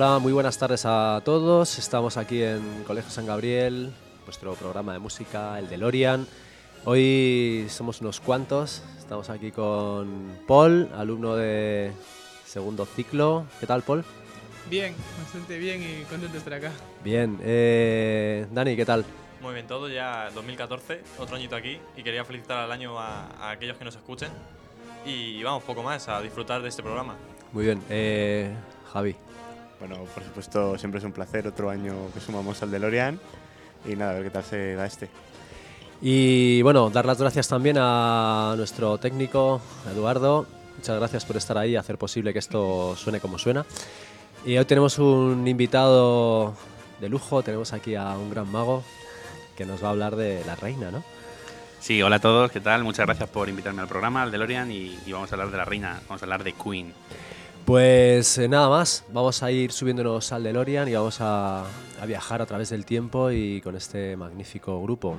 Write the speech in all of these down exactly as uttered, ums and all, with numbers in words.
Hola, muy buenas tardes a todos. Estamos aquí en Colegio San Gabriel, nuestro programa de música, el DeLorean. Hoy somos unos cuantos. Estamos aquí con Paul, alumno de segundo ciclo. ¿Qué tal, Paul? Bien, bastante bien y contento de estar acá. Bien. Eh, Dani, ¿qué tal? Muy bien todo, ya dos mil catorce, otro añito aquí, y quería felicitar al año a, a aquellos que nos escuchen. Y vamos, poco más, a disfrutar de este programa. Muy bien. Eh, Javi. Bueno, por supuesto, siempre es un placer, otro año que sumamos al DeLorean. Y nada, a ver qué tal se da este. Y bueno, dar las gracias también a nuestro técnico, Eduardo. Muchas gracias por estar ahí y hacer posible que esto suene como suena. Y hoy tenemos un invitado de lujo, tenemos aquí a un gran mago que nos va a hablar de la reina, ¿no? Sí, hola a todos, ¿qué tal? Muchas gracias por invitarme al programa, al DeLorean, y, y vamos a hablar de la reina, vamos a hablar de Queen. Pues eh, nada más, vamos a ir subiéndonos al DeLorean y vamos a, a viajar a través del tiempo y con este magnífico grupo.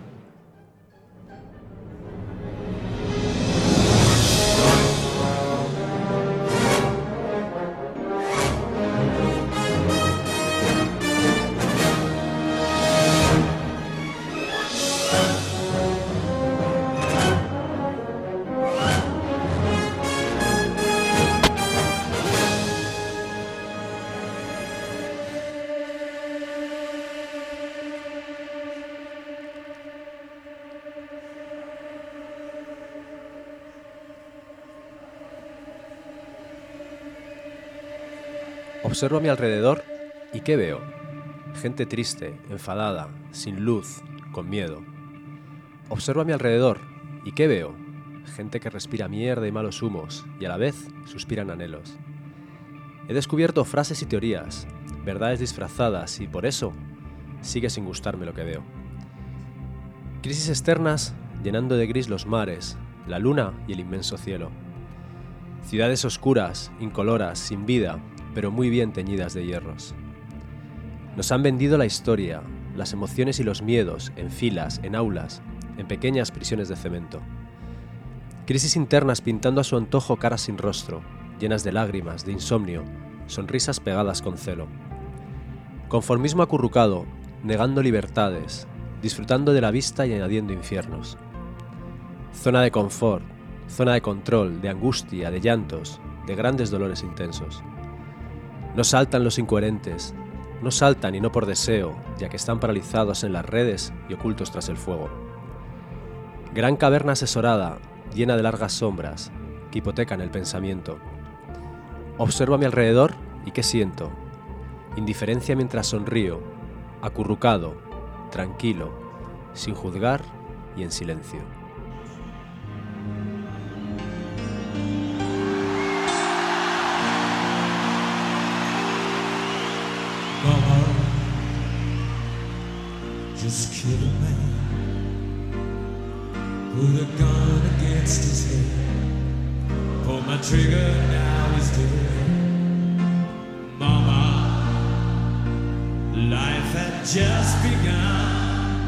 Observo a mi alrededor y ¿qué veo? Gente triste, enfadada, sin luz, con miedo. Observo a mi alrededor y ¿qué veo? Gente que respira mierda y malos humos y a la vez suspiran anhelos. He descubierto frases y teorías, verdades disfrazadas y por eso sigue sin gustarme lo que veo. Crisis externas llenando de gris los mares, la luna y el inmenso cielo. Ciudades oscuras, incoloras, sin vida, pero muy bien teñidas de hierros. Nos han vendido la historia, las emociones y los miedos, en filas, en aulas, en pequeñas prisiones de cemento. Crisis internas pintando a su antojo caras sin rostro, llenas de lágrimas, de insomnio, sonrisas pegadas con celo. Conformismo acurrucado, negando libertades, disfrutando de la vista y añadiendo infiernos. Zona de confort, zona de control, de angustia, de llantos, de grandes dolores intensos. No saltan los incoherentes, no saltan y no por deseo, ya que están paralizados en las redes y ocultos tras el fuego. Gran caverna asesorada, llena de largas sombras, que hipotecan el pensamiento. Observo a mi alrededor y ¿qué siento? Indiferencia mientras sonrío, acurrucado, tranquilo, sin juzgar y en silencio. Just killed a man, put a gun against his head, pulled my trigger, now he's dead. Mama, life had just begun,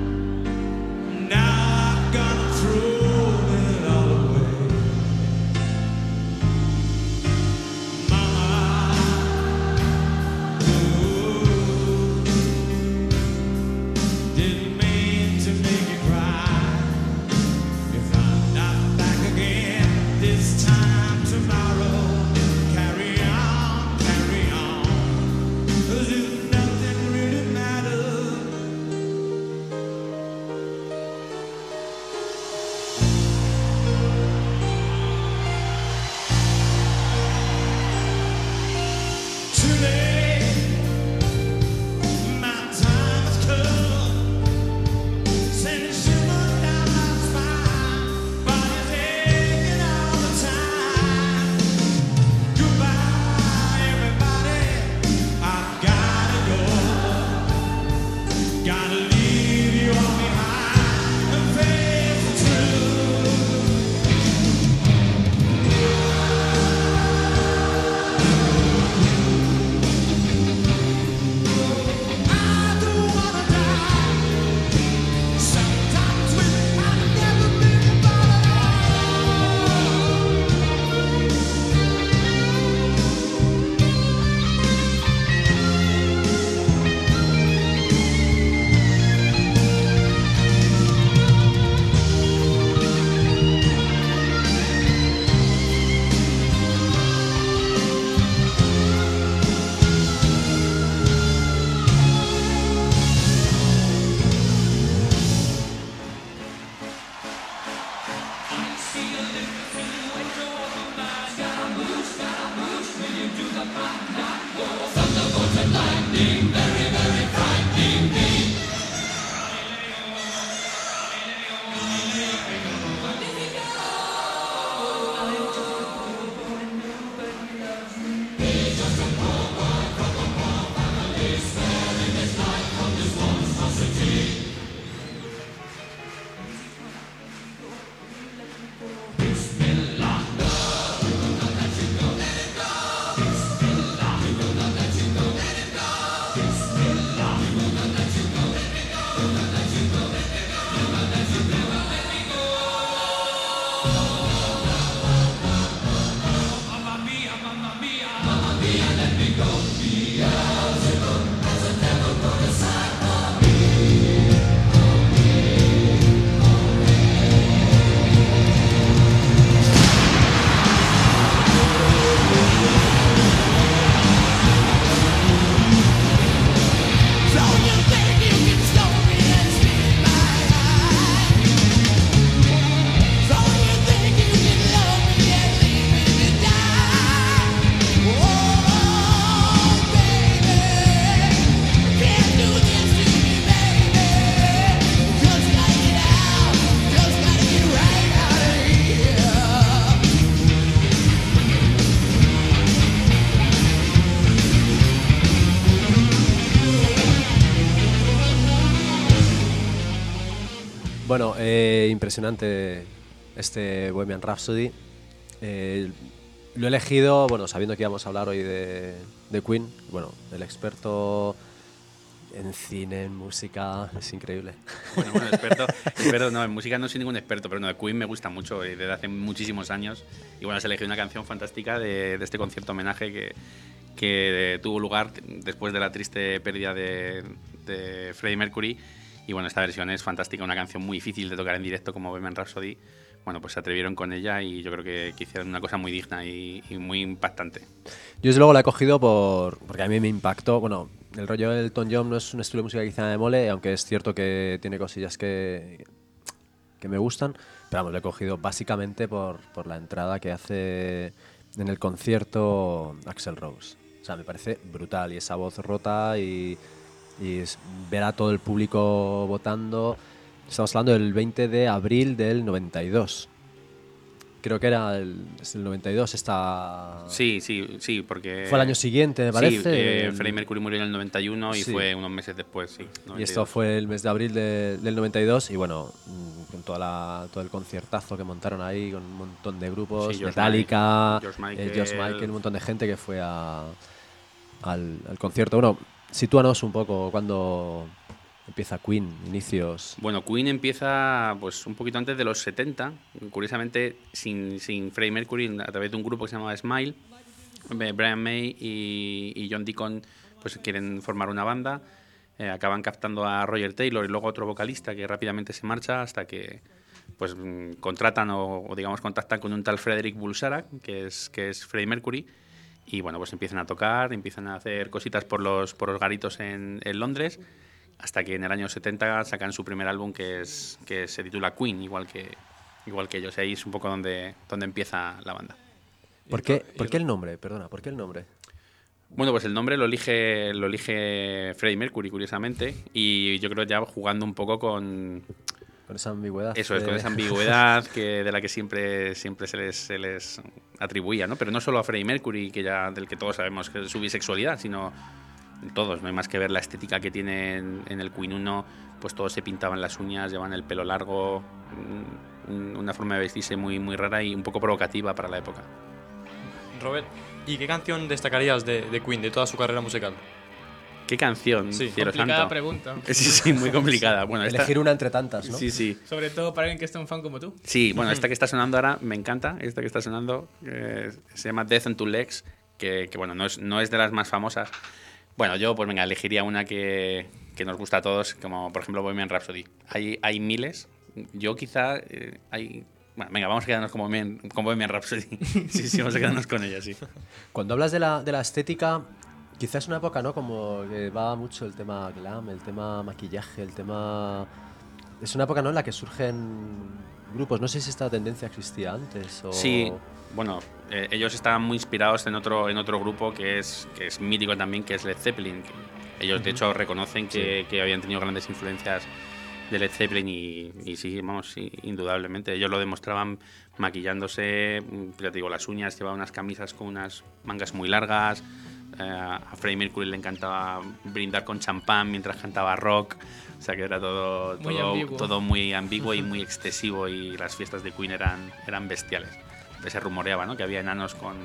now I've gone through it all away. Mama, didn't mean to make you cry. If I'm not back again this time tomorrow, carry on, carry on. 'Cause if nothing really matters, Bueno, eh, impresionante este Bohemian Rhapsody. Eh, lo he elegido, bueno, sabiendo que íbamos a hablar hoy de, de Queen. Bueno, el experto en cine, en música, es increíble. Bueno, bueno, experto, experto, no, en música no soy ningún experto, pero no, de Queen me gusta mucho y desde hace muchísimos años. Y bueno, has elegido una canción fantástica de, de este concierto homenaje que, que tuvo lugar después de la triste pérdida de, de Freddie Mercury. Y bueno, esta versión es fantástica, una canción muy difícil de tocar en directo como Bohemian Rhapsody. Bueno, pues se atrevieron con ella y yo creo que, que hicieron una cosa muy digna y, y muy impactante. Yo desde luego la he cogido por, porque a mí me impactó. Bueno, el rollo del Elton John no es un estilo de música que quizá me mole, aunque es cierto que tiene cosillas que, que me gustan. Pero vamos, lo he cogido básicamente por, por la entrada que hace en el concierto Axl Rose. O sea, me parece brutal y esa voz rota y, y es, ver a todo el público votando. Estamos hablando del veinte de abril del noventa y dos. Creo que era el, es el noventa y dos esta... Sí, sí, sí, porque... Fue el año siguiente, me parece. Sí, eh, el... Freddie Mercury murió en el noventa y uno y sí. fue unos meses después, sí. noventa y dos. Y esto fue el mes de abril de, del noventa y dos y bueno, con toda la, todo el conciertazo que montaron ahí, con un montón de grupos, Sí, George Metallica, George eh, Michael. George Michael, un montón de gente que fue a, al, al concierto. Bueno, sitúanos un poco cuando empieza Queen, inicios. Bueno, Queen empieza pues un poquito antes de los setenta, curiosamente sin, sin Freddie Mercury, a través de un grupo que se llamaba Smile. Brian May y, y John Deacon pues quieren formar una banda, eh, acaban captando a Roger Taylor y luego otro vocalista que rápidamente se marcha hasta que pues contratan o, o digamos contactan con un tal Frederick Bulsara, que es, que es Freddie Mercury, y bueno, pues empiezan a tocar, empiezan a hacer cositas por los, por los garitos en, en Londres, hasta que en el año setenta sacan su primer álbum que es que se titula Queen, igual que igual que ellos. Ahí es un poco donde, donde empieza la banda. ¿Por qué, ¿Por qué el nombre? Perdona, ¿por qué el nombre? Bueno, pues el nombre lo elige lo elige Freddie Mercury, curiosamente, y yo creo ya jugando un poco con Con esa ambigüedad. eso es, de... con esa ambigüedad que de la que siempre siempre se les, se les atribuía, ¿no? Pero no solo a Freddie Mercury, que ya del que todos sabemos que es su bisexualidad, sino todos, no hay más que ver la estética que tienen en el Queen uno, pues todos se pintaban las uñas, llevan el pelo largo, una forma de vestirse muy, muy rara y un poco provocativa para la época. Robert, ¿y qué canción destacarías de, de Queen, de toda su carrera musical? ¿Qué canción? Sí, cielo Complicada santo? pregunta. Sí, sí, muy complicada. Bueno, esta, Elegir una entre tantas, ¿no? sí, sí. Sobre todo para alguien que es tan fan como tú. Sí, bueno, esta que está sonando ahora me encanta. Esta que está sonando eh, se llama Death on Two Legs, que, que bueno, no es, no es de las más famosas. Bueno, yo pues venga, elegiría una que, que nos gusta a todos, como por ejemplo Bohemian Rhapsody. Hay, hay miles. Yo quizá eh, hay... Bueno, venga, vamos a quedarnos con Bohemian, con Bohemian Rhapsody. Sí, sí, vamos a quedarnos con ella, sí. Cuando hablas de la, de la estética, quizás es una época, ¿no? Como que va mucho el tema glam, el tema maquillaje, el tema... Es una época, ¿no?, en la que surgen grupos. No sé si esta tendencia existía antes o... Sí, bueno, eh, ellos estaban muy inspirados en otro, en otro grupo que es, que es mítico también, que es Led Zeppelin. Ellos, de hecho, reconocen que, sí. que habían tenido grandes influencias de Led Zeppelin y, y sí, vamos, sí, indudablemente. Ellos lo demostraban maquillándose, ya te digo, las uñas, llevaban unas camisas con unas mangas muy largas. Eh, a Freddie Mercury le encantaba brindar con champán mientras cantaba rock. O sea que era todo muy todo, ambiguo. todo muy ambiguo y muy excesivo, y las fiestas de Queen eran, eran bestiales. Se rumoreaba, ¿no?, que había enanos con,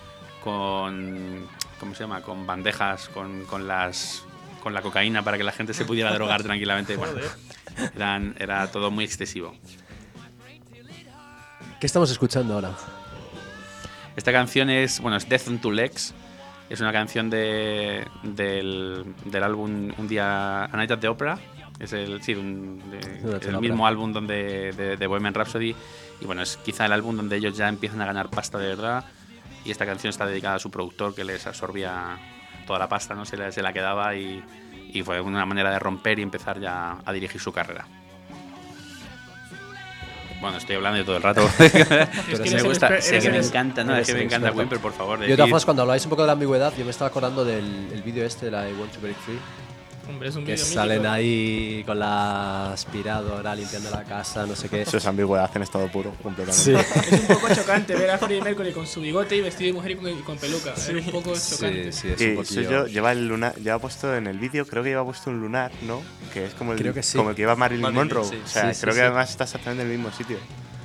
con ¿cómo se llama?, con bandejas con, con las con la cocaína para que la gente se pudiera drogar tranquilamente. Bueno, eran, era todo muy excesivo. ¿Qué estamos escuchando ahora? Esta canción es, bueno, es Death on Two Legs. Es una canción de, del, del álbum Un día, A Night at the Opera. Es el, sí, un, de, el mismo álbum donde, de, de Bohemian Rhapsody. Y bueno, es quizá el álbum donde ellos ya empiezan a ganar pasta de verdad. Y esta canción está dedicada a su productor, que les absorbía toda la pasta, ¿no? Se la, se la quedaba y, y fue una manera de romper y empezar ya a dirigir su carrera. Bueno, estoy hablando de todo el rato. Es que me eres gusta, el sé que me eres- encanta, ¿no? Es que me eres encanta experto. Queen, pero por favor. Yo, de todas formas, cuando habláis un poco de la ambigüedad, yo me estaba acordando del el vídeo este de la I Want to Break Free, Hombre, es un que vídeo salen mítico. ahí con la aspiradora limpiando la casa, no sé qué. Eso es ambigüedad en estado puro, completamente. Sí. Es un poco chocante ver a Freddie Mercury con su bigote y vestido de mujer y con, y con peluca. Es un poco chocante. Sí, sí, es un Y poquillo. soy yo, lleva el lunar, lleva puesto en el vídeo, creo que lleva puesto un lunar, ¿no? Que es como el, Creo que sí. como el que lleva Marilyn, Marilyn, Monroe. sí. O sea, Sí, sí, creo sí. que además está exactamente en el mismo sitio.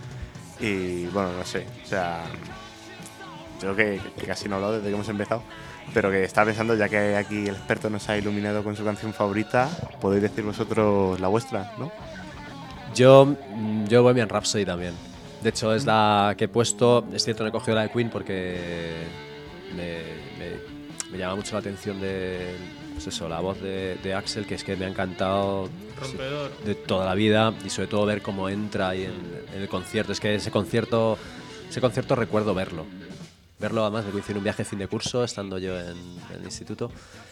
Y bueno, no sé, o sea, creo que, que casi no he hablado desde que hemos empezado, pero que estaba pensando, ya que aquí el experto nos ha iluminado con su canción favorita, podéis decir vosotros la vuestra, ¿no? Yo, mm, yo Bohemian Rhapsody también. De hecho, es la que he puesto. Es cierto, no he cogido la de Queen porque me, me, me llama mucho la atención de, pues eso, la voz de, de Axel, que es que me ha encantado Rompedor. de toda la vida, y sobre todo ver cómo entra ahí en, en el concierto. Es que ese concierto, ese concierto recuerdo verlo. Verlo, además, me coincidió en un viaje fin de curso, estando yo en, en el instituto,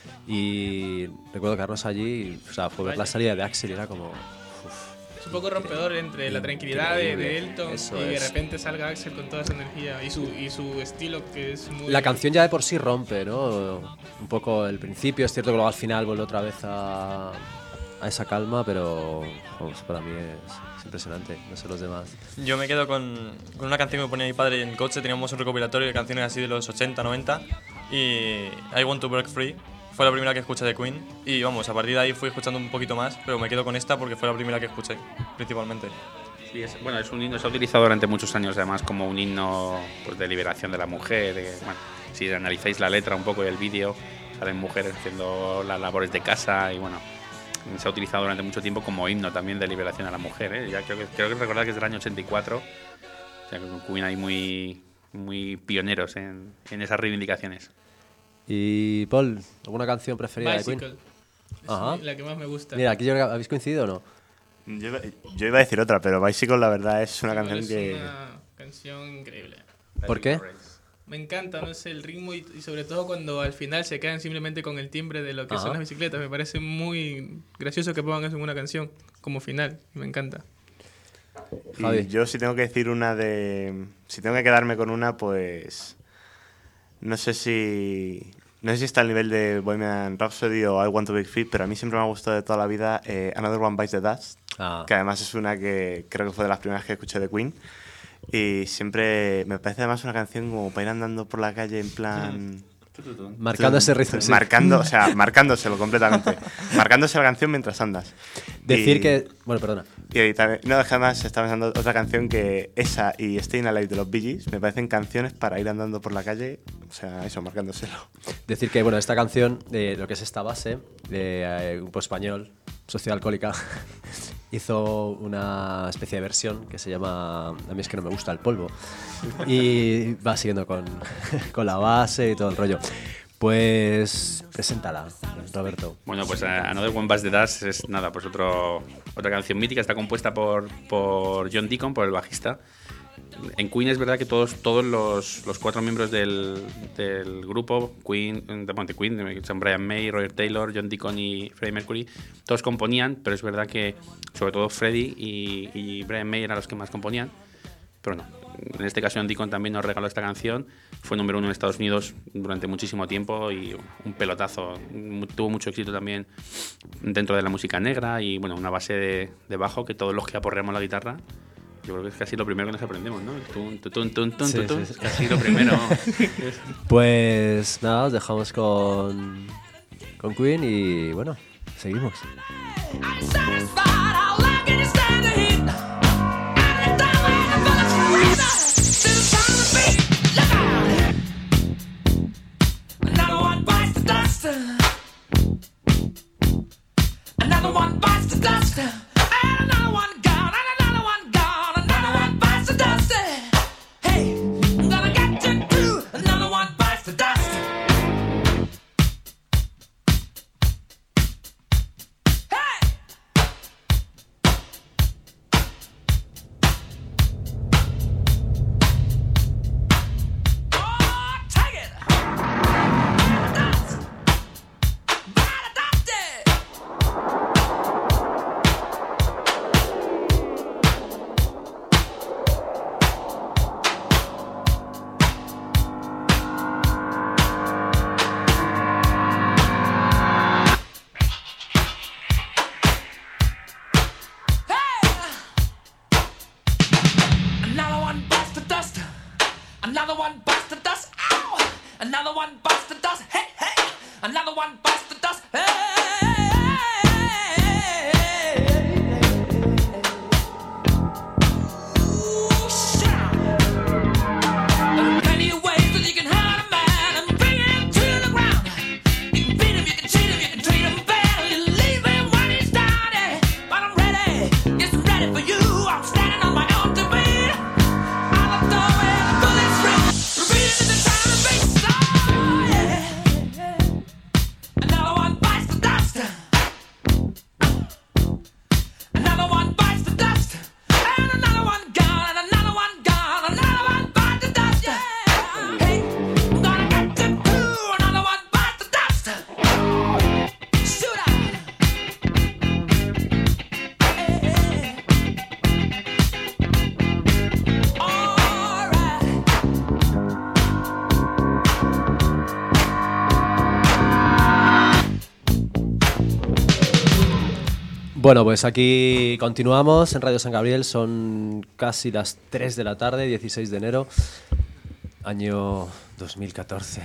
y recuerdo quedarnos allí, y, o sea, fue ver la salida de Axel y era como... Es un poco rompedor entre la tranquilidad de, de Elton Eso y de es. repente salga Axel con toda esa energía y su, y su estilo que es muy... La canción ya de por sí rompe, ¿no? Un poco el principio, es cierto que luego al final vuelve otra vez a, a esa calma, pero vamos, para mí es, es impresionante, no sé los demás. Yo me quedo con, con una canción que me ponía mi padre en coche. Teníamos un recopilatorio de canciones así de los ochenta, noventa. Y I Want to Break Free fue la primera que escuché de Queen. Y vamos, a partir de ahí fui escuchando un poquito más, pero me quedo con esta porque fue la primera que escuché, principalmente. Sí, es, bueno, es un himno, se ha utilizado durante muchos años además como un himno pues, de liberación de la mujer. De, bueno, si analizáis la letra un poco y el vídeo, salen mujeres haciendo las labores de casa y bueno, se ha utilizado durante mucho tiempo como himno también de liberación a la mujer. ¿eh? Ya creo que, creo que recordar que es del año ochenta y cuatro, o sea que con Queen hay muy, muy pioneros en, en esas reivindicaciones. Y Paul, ¿alguna canción preferida de Bicycle. Queen? Es Ajá. la que más me gusta. Mira, aquí yo creo que habéis coincidido o no. Yo iba, yo iba a decir otra, pero Bicycle la verdad es una canción es que... una canción increíble. ¿Por qué? Me encanta, no sé, el ritmo y, y sobre todo cuando al final se quedan simplemente con el timbre de lo que Ajá. son las bicicletas. Me parece muy gracioso que pongan eso en una canción como final. Me encanta. Y Javi. yo si tengo que decir una de... Si tengo que quedarme con una, pues... No sé si... No sé si está al nivel de Bohemian Rhapsody o I Want to Break Free, pero a mí siempre me ha gustado de toda la vida eh, Another One Bites the Dust, Ah, que además es una que creo que fue de las primeras que escuché de Queen. Y siempre me parece además una canción como para ir andando por la calle en plan... marcando ese ritmo. sí. Marcando, o sea, marcándoselo completamente. Marcándose la canción mientras andas. Decir Y- que... Bueno, perdona. Y también, no, además estaba pensando otra canción que esa y Stayin' Alive de los Bee Gees me parecen canciones para ir andando por la calle, o sea, eso, marcándoselo. Decir que, bueno, esta canción, eh, lo que es esta base, de eh, un grupo español, Sociedad Alcohólica, hizo una especie de versión que se llama... A mí es que no me gusta el polvo. Y va siguiendo con, con la base y todo el rollo. Pues preséntala, Roberto. Bueno, pues eh, Another One Bites the Dust es nada, pues otro, otra canción mítica, está compuesta por, por John Deacon, por el bajista. En Queen es verdad que todos, todos los, los cuatro miembros del, del grupo, Queen, de, bueno, de Queen, son Brian May, Roger Taylor, John Deacon y Freddie Mercury, todos componían, pero es verdad que sobre todo Freddie y, y Brian May eran los que más componían. Pero no, en este caso John Deacon también nos regaló esta canción, fue número uno en Estados Unidos durante muchísimo tiempo y un pelotazo, tuvo mucho éxito también dentro de la música negra y bueno, una base de, de bajo que todos los que aporreamos la guitarra, yo creo que es casi lo primero que nos aprendemos, ¿no? Tun, tun, tun, tun, Sí, tun, tun, sí, sí. es casi lo primero. Pues nada, os dejamos con, con Queen y bueno, seguimos. I'm satisfied, I'll like it, stand the heat. And the time when I fell asleep, still sound the beat. Look out! Another one bites the dust. Another one bites the dust. And another one gone, and another one gone. Another one bites the dust. Hey, I'm gonna get you too. Another one bites the dust. Hey! Another one bites the dust. Ow! Another one bites the dust. Hey, hey! Another one bites the dust. Hey! Ooh, shout! There are plenty of ways that you can hurt a man and bring him to the ground. You can beat him, you can cheat him, you can treat him bad, you leave him when he's down. Yeah. But I'm ready, yes, I'm ready for you. I'm standing on my own to beat. Out the door where the bullets ring. Repeating the sound of bass. Oh, yeah. Another one bites the dust. Another one bites the dust. And another one gone, and another one gone. Another one bites the dust. Yeah. Hey, I'm gonna get them too. Another one bites the dust. Shoot out. Hey. All right. Bueno, pues aquí continuamos en Radio San Gabriel, son casi las tres de la tarde, dieciséis de enero, año dos mil catorce.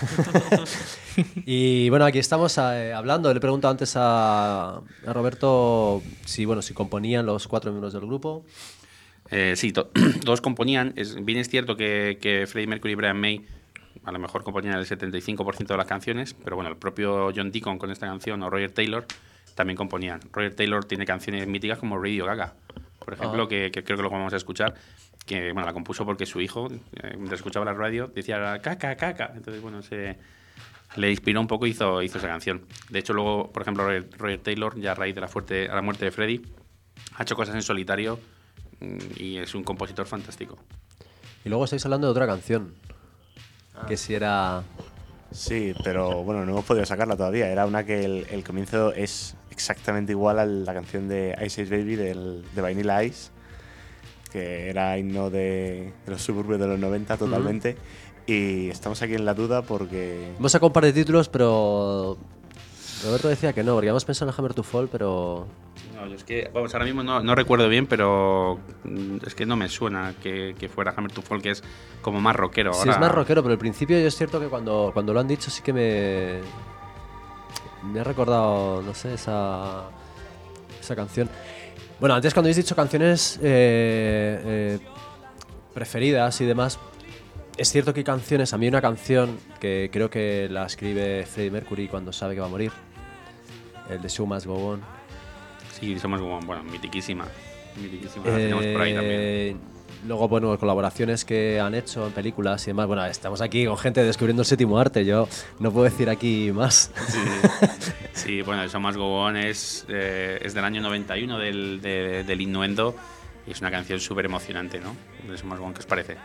Y bueno, aquí estamos eh, hablando, le he preguntado antes a, a Roberto si, bueno, si componían los cuatro miembros del grupo. Eh, sí, to- todos componían. Es, bien es cierto que, que Freddie Mercury y Brian May a lo mejor componían el setenta y cinco por ciento de las canciones, pero bueno, el propio John Deacon con esta canción o Roger Taylor también componían. Roger Taylor tiene canciones míticas como Radio Gaga, por ejemplo, Ah. que, que creo que lo vamos a escuchar, que bueno, la compuso porque su hijo, eh, mientras escuchaba la radio, decía caca, caca. Entonces, bueno, se le inspiró un poco y hizo, hizo esa canción. De hecho, luego, por ejemplo, Roger, Roger Taylor, ya a raíz de la, fuerte, a la muerte de Freddie, ha hecho cosas en solitario mm, y es un compositor fantástico. Y luego estáis hablando de otra canción, que si era... Sí, pero bueno, no hemos podido sacarla todavía. Era una que el, el comienzo es exactamente igual a la canción de Ice Ice Baby del, de Vanilla Ice, que era himno de, de los suburbios de los noventa totalmente. Y estamos aquí en la duda porque... Hemos sacado un par de títulos, pero Roberto decía que no, porque habíamos pensado en Hammer to Fall, pero... No, yo es que, vamos, ahora mismo no, no recuerdo bien, pero mm, es que no me suena que, que fuera Hammer to Fall, que es como más rockero. Sí, Ahora- es más rockero, pero al principio yo es cierto que cuando, cuando lo han dicho sí que me... Me ha recordado, no sé, esa, esa canción. Bueno, antes cuando habéis dicho canciones eh, eh, preferidas y demás, es cierto que hay canciones, a mí una canción que creo que la escribe Freddie Mercury cuando sabe que va a morir, el de Show Must Go On. Sí, somos como, bueno, mitiquísima. Mitiquísima, la tenemos por ahí también. Eh, Luego, bueno, colaboraciones que han hecho en películas y demás. Bueno, estamos aquí con gente descubriendo el séptimo arte. Yo no puedo decir aquí más. Sí, sí, bueno, el So Must Go On es, eh, es del año noventa y uno, del, de- del Innuendo, y es una canción súper emocionante, ¿no? El So Must Go On, ¿qué os parece?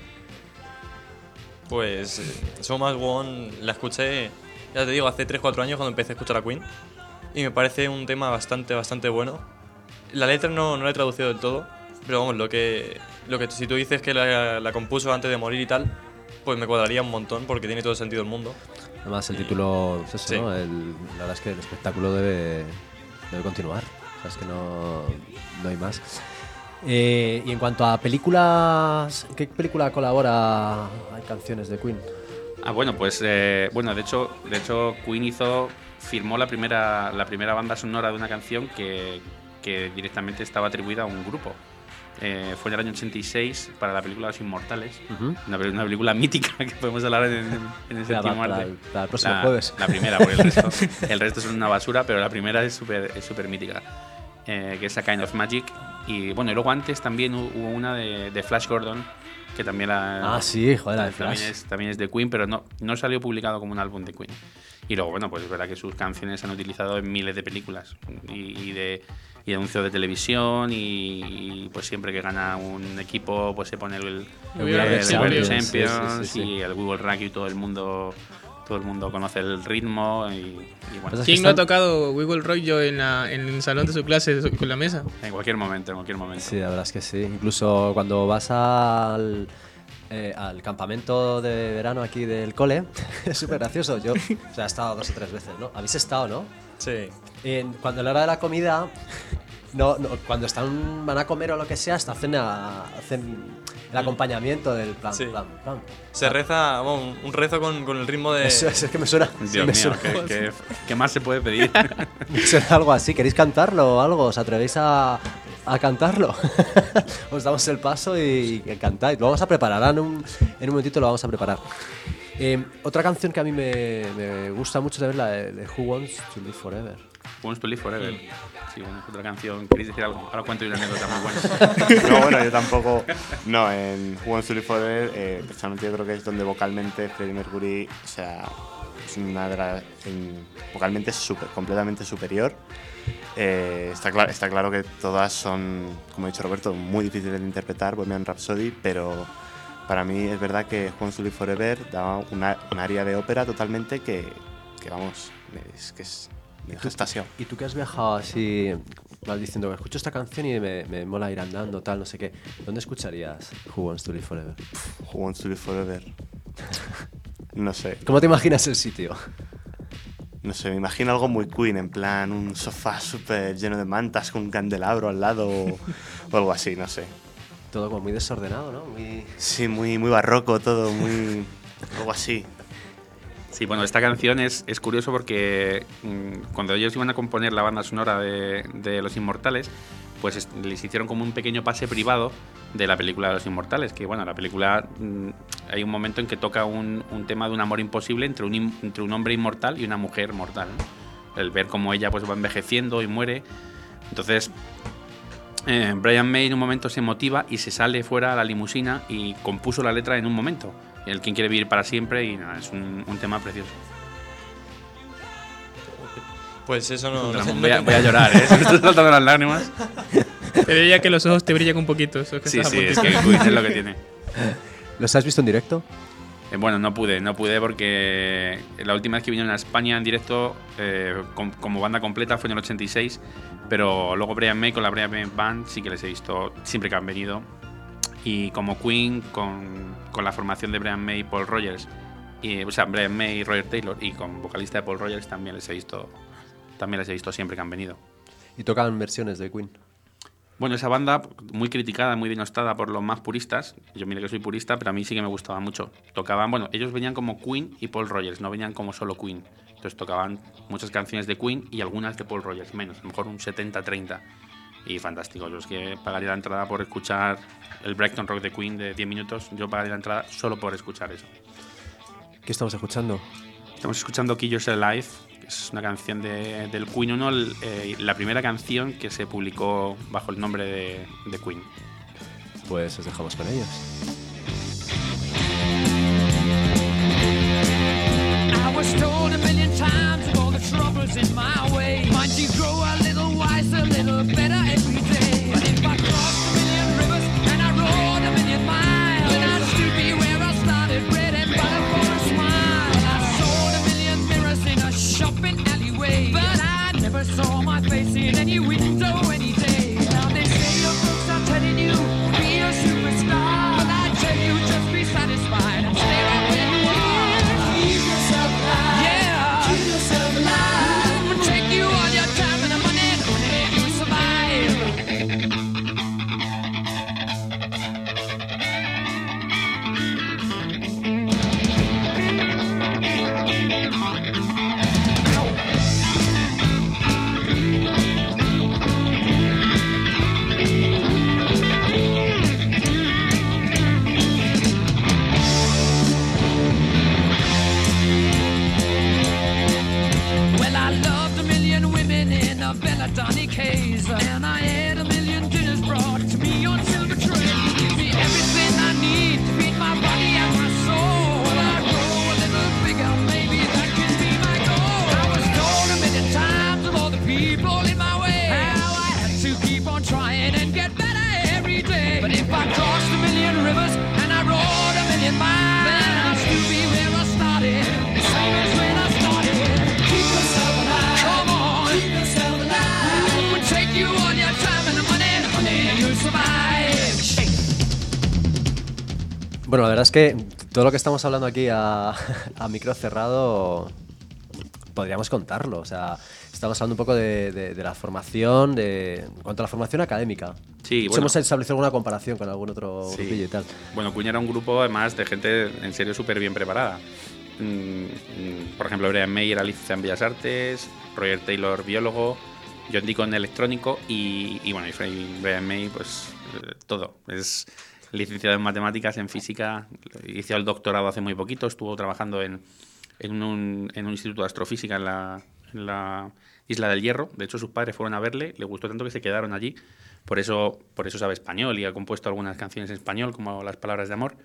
Pues eh, So Must Go On la escuché, ya te digo, hace tres cuatro años cuando empecé a escuchar a Queen. Y me parece un tema bastante, bastante bueno. La letra no, no la he traducido del todo, pero vamos, lo que, lo que si tú dices que la, la compuso antes de morir y tal, pues me cuadraría un montón porque tiene todo el sentido del mundo. Además, el título es eso, Sí. ¿no? El- la verdad es que el espectáculo debe, debe continuar. O sea, es que no, no hay más. Eh, y en cuanto a películas, ¿en qué película colabora? Hay canciones de Queen. Ah, bueno, pues eh, bueno, de hecho, de hecho Queen hizo, firmó la primera, la primera banda sonora de una canción que, que directamente estaba atribuida a un grupo. Eh, fue en el año ochenta y seis para la película Los Inmortales, Ujú. una, pel- una película mítica que podemos hablar en, en, en el Ya, séptimo para- arte. para- para el próximo la, jueves. La primera, porque el resto, el resto es una basura, pero la primera es súper es súper mítica, eh, que es A Kind of Magic. Y bueno, y luego antes también hu- hubo una de, de Flash Gordon, que también la... Ah, sí, joder, la de también Flash. es, también es de Queen, pero no, no salió publicado como un álbum de Queen. Y luego, bueno, pues es verdad que sus canciones se han utilizado en miles de películas y, y de, y de anuncios de televisión y, y, pues siempre que gana un equipo pues se pone el, el, El el We Are the We Are the Champions. Champions Sí, sí, sí, sí. y el We Will Rock You, todo el mundo todo el mundo conoce el ritmo y, y bueno, Pues es que ¿Quién no ha están- tocado We Will Rock You en, la- en el salón de su clase con la mesa? en cualquier momento, en cualquier momento. Sí, la verdad es que sí. Incluso cuando vas al, eh, al campamento de verano aquí del cole, es súper gracioso. Yo, o sea, he estado dos o tres veces, ¿no? ¿Habéis estado, no? Sí. En- cuando a la hora de la comida, no, no, cuando están van a comer o lo que sea, hasta hacen, a- hacen el acompañamiento del plan, Sí. plan, plan. Se reza, bueno, un rezo con, con el ritmo de... Eso es, es que me suena. Dios me mío, suena, ¿qué, qué, qué más se puede pedir? me suena algo así. ¿Queréis cantarlo o algo? ¿Os atrevéis a, a cantarlo? Os damos el paso y, y cantáis. Lo vamos a preparar. Ahora en un, en un momentito lo vamos a preparar. Eh, otra canción que a mí me, me gusta mucho de ver, la de, de Who Wants to Live Forever. Wants to Live Forever. Sí, bueno, otra canción. ¿Queréis decir algo? Ahora cuento yo una anécdota muy buena. No, bueno, yo tampoco. No, en Who Wants to Live Forever, eh, personalmente yo creo que es donde vocalmente Freddie Mercury, o sea, es una de las. en- vocalmente super, completamente superior. Eh, está, cla- está claro que todas son, como ha dicho Roberto, muy difíciles de interpretar, Bohemian Rhapsody, pero para mí es verdad que Who Wants to Live Forever da una, un área de ópera totalmente que, que vamos, es que es. Me deja extasiado. Y tú que has viajado así, vas diciendo que escucho esta canción y me, me mola ir andando, tal, no sé qué. ¿Dónde escucharías Who Wants to Live Forever? Who Wants to Live Forever. No sé. ¿Cómo te imaginas el sitio? No sé, me imagino algo muy Queen, en plan un sofá súper lleno de mantas con un candelabro al lado o, o algo así, no sé. Todo como muy desordenado, ¿no? Muy... Sí, muy, muy barroco todo, muy... algo así. Sí, bueno, esta canción es, es curioso porque mmm, cuando ellos iban a componer la banda sonora de, de Los Inmortales, pues es- les hicieron como un pequeño pase privado de la película de Los Inmortales, que bueno, la película mmm, hay un momento en que toca un, un tema de un amor imposible entre un, im- entre un hombre inmortal y una mujer mortal, ¿no? El ver cómo ella pues va envejeciendo y muere. Entonces, eh, Brian May en un momento se motiva y se sale fuera a la limusina y compuso la letra en un momento. El Quien quiere vivir para siempre y nada, es un, un tema precioso. Pues eso no... no- Voy a, voy a llorar, ¿eh? Se me están saltando las lágrimas. Te diría que los ojos te brillan un poquito. Eso que Sí, estás a sí, es puntito. que Queen es lo que tiene. ¿Los has visto en directo? Eh, bueno, no pude, no pude porque la última vez que vinieron a España en directo eh, com- como banda completa fue en el ochenta y seis, pero luego Brian May con la Brian May Band sí que les he visto siempre que han venido. Y como Queen con, con la formación de Brian May y Paul Rogers, y, o sea, Brian May y Roger Taylor, y con vocalista de Paul Rogers también les he visto, también les he visto siempre que han venido. Y tocan versiones de Queen. Bueno, esa banda, muy criticada, muy denostada por los más puristas. Yo mire que soy purista, pero a mí sí que me gustaba mucho. Tocaban, bueno, ellos venían como Queen y Paul Rogers, no venían como solo Queen. Entonces tocaban muchas canciones de Queen y algunas de Paul Rogers, menos, a lo mejor un setenta treinta. Y fantástico, yo es que pagaría la entrada por escuchar el Brighton Rock de Queen de diez minutos. Yo pagaría la entrada solo por escuchar eso. ¿Qué estamos escuchando? Estamos escuchando Kill Yourself Alive, que es una canción de, del Queen uno, el, eh, la primera canción que se publicó bajo el nombre de, de Queen. Pues os dejamos con ellos. I was told a million times of all the troubles in my way. Might you grow a little wiser, a little better every day. But if I crossed a million rivers and I rode a million miles, then I'd still be where I started, bread and butter for a smile. I sold a million mirrors in a shopping alleyway, but I never saw my face in any window any day. Now they say your books are telling you be a superstar, but I tell you just be satisfied and stay right where you are. Keep yourself alive. Yeah. Keep yourself alive. Will take you all your time and the money, the money you survive. Well, I loved a million women in a Belladonna case, and I had a million dinners brought to me on silver trays. Give me everything I need to feed my body and my soul. Well, I grow a little bigger, maybe that can be my goal. I was told a million times of all the people in my way how I had to keep on trying and get better every day. But if I crossed a million rivers and I rode a million miles, then I'd still be where I started, the same as when I started. Keep yourself alive. Come on. Keep yourself alive. Would take you all your time and the money, the money you survive. Shake. Bueno, la verdad es que todo lo que estamos hablando aquí a, a micro cerrado podríamos contarlo. O sea, estamos hablando un poco de, de, de la formación, de, en cuanto a la formación académica. Sí, De hecho, bueno. hemos establecido alguna comparación con algún otro Sí. grupillo y tal. Bueno, Queen era un grupo además de gente en serio súper bien preparada. Mm, mm, por ejemplo, Brian May era licenciado en Bellas Artes, Roger Taylor biólogo, John Deacon electrónico y, y bueno, y Fre- Brian May pues eh, todo. Es licenciado en matemáticas, en física, hizo el doctorado hace muy poquito, estuvo trabajando en, en, un, en un instituto de astrofísica en la, en la Isla del Hierro. De hecho, sus padres fueron a verle, le gustó tanto que se quedaron allí. Por eso, por eso sabe español y ha compuesto algunas canciones en español, como Las Palabras de Amor.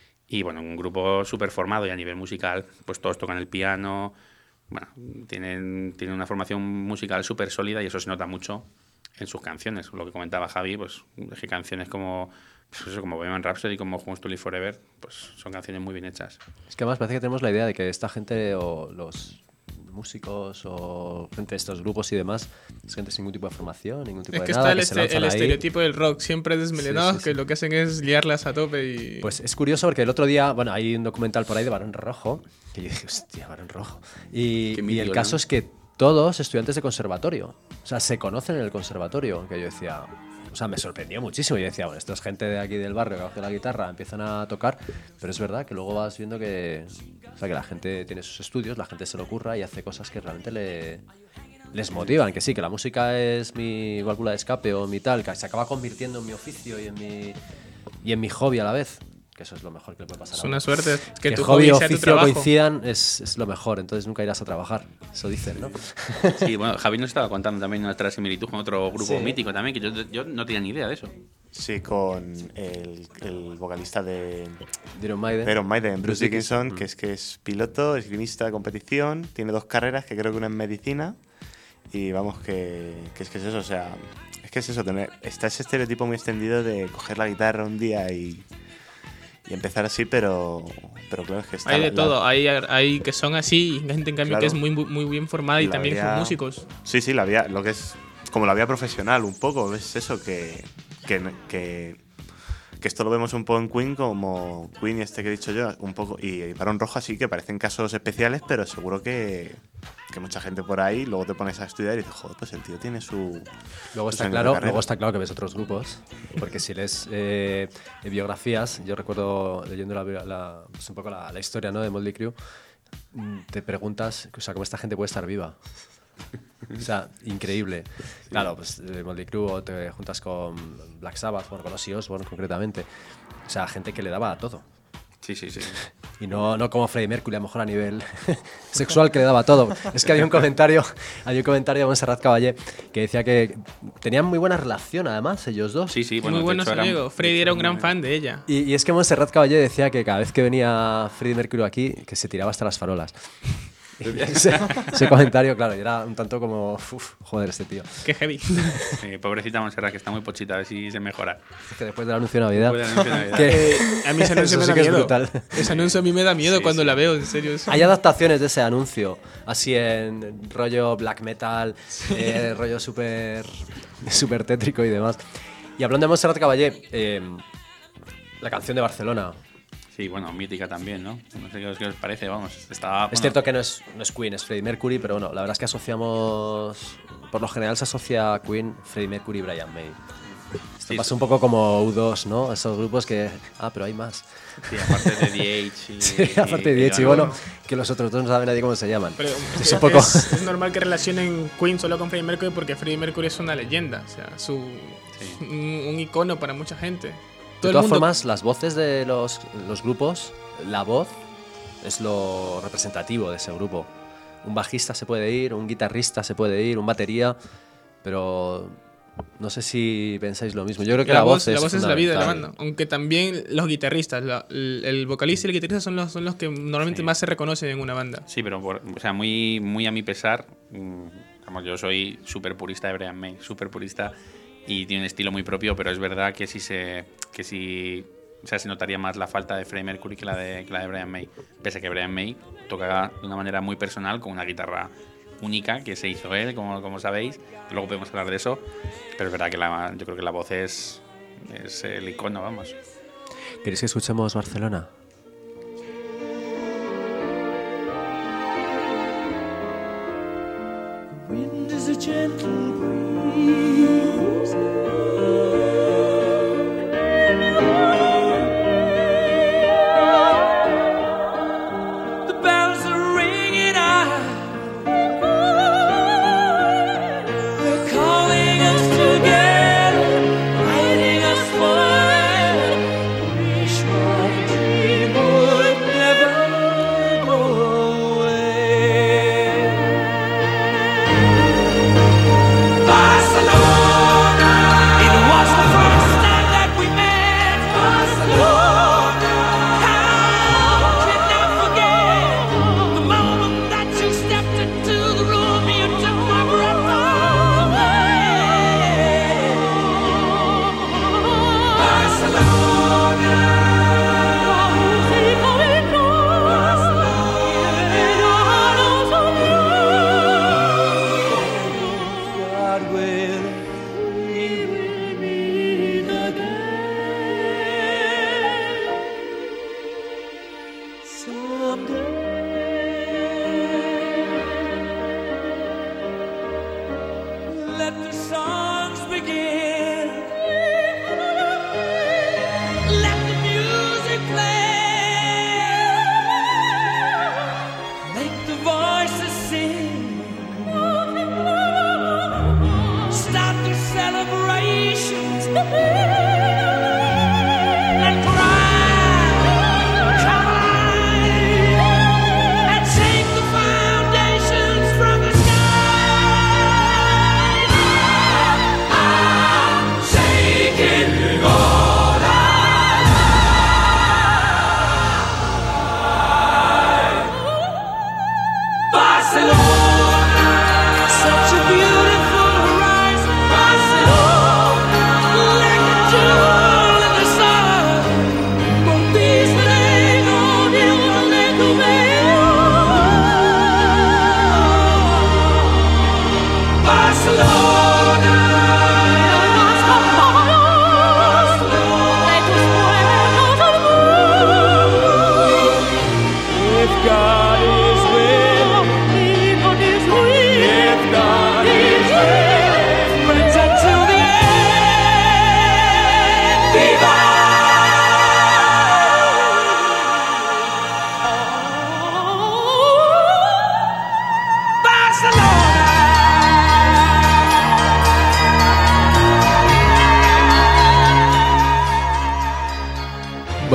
Y bueno, un grupo súper formado y a nivel musical, pues todos tocan el piano, bueno, tienen, tienen una formación musical súper sólida y eso se nota mucho en sus canciones. Lo que comentaba Javi, pues es que canciones como, pues eso, como Bohemian Rhapsody, como Who's to Live Forever, pues son canciones muy bien hechas. Es que además parece que tenemos la idea de que esta gente o los músicos o gente de estos grupos y demás es gente sin ningún tipo de formación, ningún tipo Es de que nada, está el, que se este- lanzan el ahí. estereotipo del rock, siempre desmelenados, Sí, sí, que sí. lo que hacen es liarlas a tope y... Pues es curioso porque el otro día, bueno, hay un documental por ahí de Barón Rojo, que yo dije, hostia, Barón Rojo. Y, Qué y mítico, el ¿no? caso es que todos estudiantes de conservatorio, o sea, se conocen en el conservatorio, que yo decía, o sea, me sorprendió muchísimo. Yo decía, bueno, esto es gente de aquí del barrio que coge la guitarra, empiezan a tocar, pero es verdad que luego vas viendo que, o sea, que la gente tiene sus estudios, la gente se lo ocurra y hace cosas que realmente le, les motivan. Que sí, que la música es mi válvula de escape o mi tal, que se acaba convirtiendo en mi oficio y en mi, y en mi hobby a la vez. Que eso es lo mejor que le puede pasar Es a uno. una suerte que, Que tu hobby y hobby sea tu oficio trabajo. coincidan es, es lo mejor, entonces nunca irás a trabajar. Eso dicen, ¿no? Sí, bueno, Javi nos estaba contando también nuestra similitud con otro grupo Sí. mítico también, que yo, yo no tenía ni idea de eso. Sí, con el, el vocalista de Iron Maiden. Iron Maiden, Bruce Bruce Dickinson, Dickinson. que es que es piloto, esgrimista de competición, tiene dos carreras, que creo que una en medicina, y vamos, que, que es que es eso, o sea, es que es eso, tener, está ese estereotipo muy extendido de coger la guitarra un día y, y empezar así, pero, pero claro, es que está Hay de la- todo, hay, hay que son así y gente en cambio Claro. que es muy, muy, muy bien formada y La también vía- son músicos. Sí, sí, la vía, lo que es como la vía profesional un poco, es eso, que, que, que, que esto lo vemos un poco en Queen, como Queen y este que he dicho yo, un poco, y, y Barón Rojo así, que parecen casos especiales, pero seguro que, que mucha gente por ahí, luego te pones a estudiar y dices, joder, pues el tío tiene su... Luego sus está, años de claro, carrera. luego está claro que ves otros grupos, porque si lees eh, biografías, yo recuerdo leyendo la, la- pues un poco la, la historia, ¿no?, de Motley Crue, mm, te preguntas, o sea, cómo esta gente puede estar viva. O sea, increíble. Claro, pues de Motley Crue o te juntas con Black Sabbath, bueno, con Ozzy Osbourne concretamente. O sea, gente que le daba a todo. Sí, sí, sí. Y no, no como Freddie Mercury, a lo mejor a nivel sexual, que le daba todo. Es que había un comentario, había un comentario de Montserrat Caballé que decía que tenían muy buena relación, además, ellos dos. Sí, sí, bueno, muy de buenos hecho, eran- amigos. Freddy era un gran fan de ella. Y, y es que Montserrat Caballé decía que cada vez que venía Freddie Mercury aquí, que se tiraba hasta las farolas. ese, ese comentario, claro, y era un tanto como, uf, joder, este tío. Qué heavy. Eh, pobrecita Montserrat, que está muy pochita, a ver si se mejora. Es que después del anuncio de Navidad, Después del anuncio de Navidad. que- Eh, a mí ese anuncio eso me sí da que es miedo. brutal. Ese anuncio a mí me da miedo Sí, cuando sí. la veo, en serio. es- Hay adaptaciones de ese anuncio, así en rollo black metal, eh, rollo súper super tétrico y demás. Y hablando de Montserrat Caballé, eh, la canción de Barcelona. Sí, bueno, mítica también, ¿no? No sé qué os, qué os parece, vamos. Estaba, Es bueno, cierto que no es, no es Queen, es Freddie Mercury, pero bueno, la verdad es que asociamos, por lo general se asocia a Queen, Freddie Mercury y Brian May. Esto Sí, pasa sí. un poco como U dos, ¿no? Esos grupos que, ah, pero hay más. Sí, aparte de D H y... Sí, aparte de Diez y bueno, bueno, que los otros dos no sabe nadie cómo se llaman. Pero es es, un poco... es- es normal que relacionen Queen solo con Freddie Mercury porque Freddie Mercury es una leyenda, o sea, su, Sí. un, un icono para mucha gente. De Todo el todas mundo- formas, las voces de los, los grupos, la voz es lo representativo de ese grupo. Un bajista se puede ir, un guitarrista se puede ir, un batería, pero no sé si pensáis lo mismo. Yo creo que la, la voz, es la voz es la vida de la fundamental. banda, aunque también los guitarristas, la- el, el vocalista y el guitarrista son los, son los que normalmente Sí. más se reconocen en una banda. Sí, pero por- o sea, muy, muy a mi pesar, mm, vamos, yo soy súper purista de Brian May, súper purista y tiene un estilo muy propio, pero es verdad que sí se, que sí, o sea, se notaría más la falta de Freddie Mercury que la de, que la de Brian May. Pese a que Brian May toca de una manera muy personal con una guitarra única que se hizo él, como, como sabéis. Luego podemos hablar de eso, pero es verdad que la, yo creo que la voz es, es el icono, vamos. ¿Queréis que escuchemos Barcelona?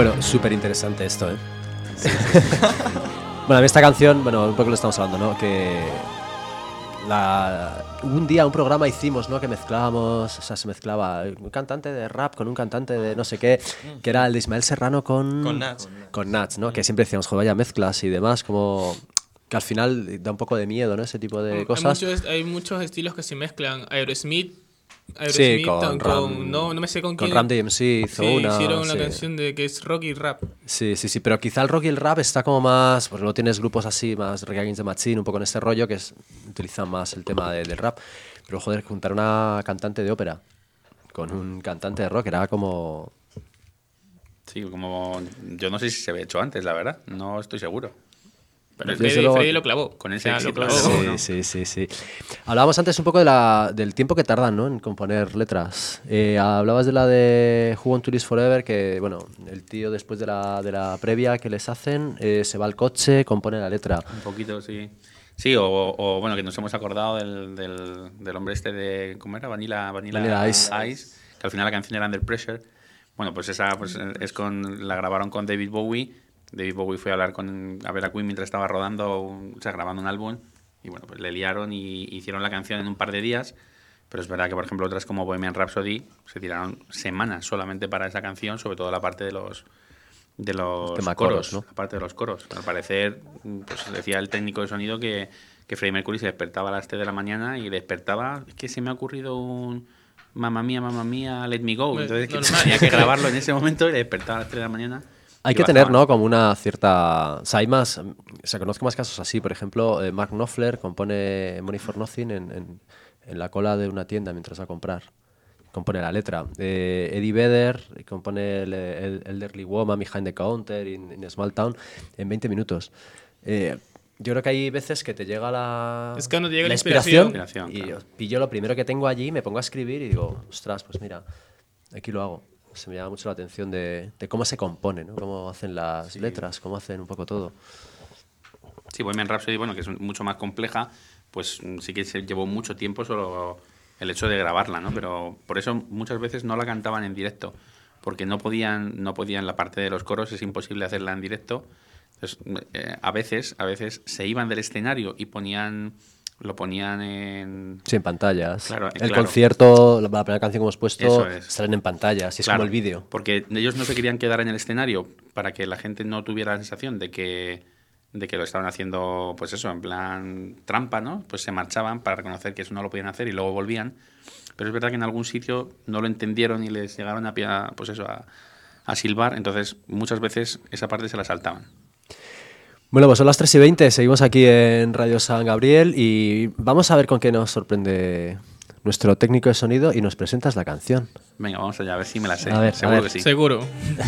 Bueno, súper interesante esto, ¿eh? Bueno, a mí esta canción, bueno, un poco lo estamos hablando, ¿no? Que la, un día, un programa hicimos, ¿no? Que mezclábamos, o sea, se mezclaba un cantante de rap con un cantante de no sé qué, que era el de Ismael Serrano con... Con Nats. Con Nats, ¿no? Que siempre decíamos, joder, vaya mezclas y demás, como... Que al final da un poco de miedo, ¿no? Ese tipo de Hay cosas. muchos, hay muchos estilos que se mezclan. Aerosmith, Sí, Aerosmith con con, Ram- no, no me sé con Con quién. Ram D M C hizo Sí, una. hicieron una sí. canción de que es rock y rap. Sí, sí, sí, pero quizá el rock y el rap está como más, pues no tienes grupos así, más Rage Against the Machine, un poco en este rollo, que es, utilizan más el tema de- del rap. Pero joder, juntar una cantante de ópera con un cantante de rock era como... Sí, como yo no sé si se había hecho antes, la verdad, no estoy seguro. Pero Desde Freddy, luego- Freddy lo clavó. con ese O sea, lo éxito, clavó. desde luego. Sí, sí, sí, sí. Hablábamos antes un poco de la, del tiempo que tardan, ¿no? En componer letras. Eh, hablabas de la de Who Want to Live Forever, que, bueno, el tío después de la, de la previa que les hacen, eh, se va al coche, compone la letra. Un poquito, sí. Sí, o, o, bueno, que nos hemos acordado del, del, del hombre este de, ¿cómo era? Vanilla, Vanilla, Vanilla Ice. que al final la canción era Under Pressure. Bueno, pues esa pues, es con, la grabaron con David Bowie. David Bowie fue a hablar con a ver a Queen mientras estaba rodando, un- o sea, grabando un álbum. Y bueno, pues le liaron y hicieron la canción en un par de días. Pero es verdad que, por ejemplo, otras como Bohemian Rhapsody se tiraron semanas solamente para esa canción, sobre todo la parte de los de los Tema coros, coros, ¿no? la parte de los coros. Al parecer, pues decía el técnico de sonido que, que Freddie Mercury se despertaba a las tres de la mañana y despertaba, es que se me ha ocurrido un mamá mía, mamá mía, let me go. Bueno, Entonces que normal. tenía que grabarlo en ese momento y le despertaba a las tres de la mañana. Hay y que tener, bajaban. ¿no? Como una cierta... O sea, hay más... O sea, conozco más casos así. Por ejemplo, eh, Mark Knopfler compone Money for Nothing en, en, en la cola de una tienda mientras va a comprar. Compone la letra. Eh, Eddie Vedder compone el, el Elderly Woman Behind the Counter in, in a Small Town en veinte minutos. Eh, yo creo que hay veces que te llega la, Es que cuando te llega la inspiración, inspiración. y Claro. pillo lo primero que tengo allí, me pongo a escribir y digo, ostras, pues mira, aquí lo hago. Se me llama mucho la atención de, de cómo se compone, ¿no? Cómo hacen las letras, cómo hacen un poco todo. Sí, Bohemian Rhapsody, bueno, que es mucho más compleja, pues mm, sí que se llevó mucho tiempo solo el hecho de grabarla, ¿no? Pero por eso muchas veces no la cantaban en directo, porque no podían, no podían la parte de los coros, es imposible hacerla en directo. Entonces, eh, a veces, a veces se iban del escenario y ponían, lo ponían en... Sí, en pantallas. Claro, el claro. concierto, la, la primera canción que hemos puesto, Eso es. salen en pantallas, y es Claro, como el vídeo. Porque ellos no se querían quedar en el escenario para que la gente no tuviera la sensación de que, de que lo estaban haciendo, pues eso, en plan trampa, ¿no? Pues se marchaban para reconocer que eso no lo podían hacer y luego volvían. Pero es verdad que en algún sitio no lo entendieron y les llegaron a, pia- pues eso, a, a silbar. Entonces, muchas veces esa parte se la saltaban. Bueno, pues son las tres y veinte, seguimos aquí en Radio San Gabriel y vamos a ver con qué nos sorprende nuestro técnico de sonido y nos presentas la canción. Venga, vamos allá, a ver si me la sé. A ver, a Seguro ver. que sí. Seguro.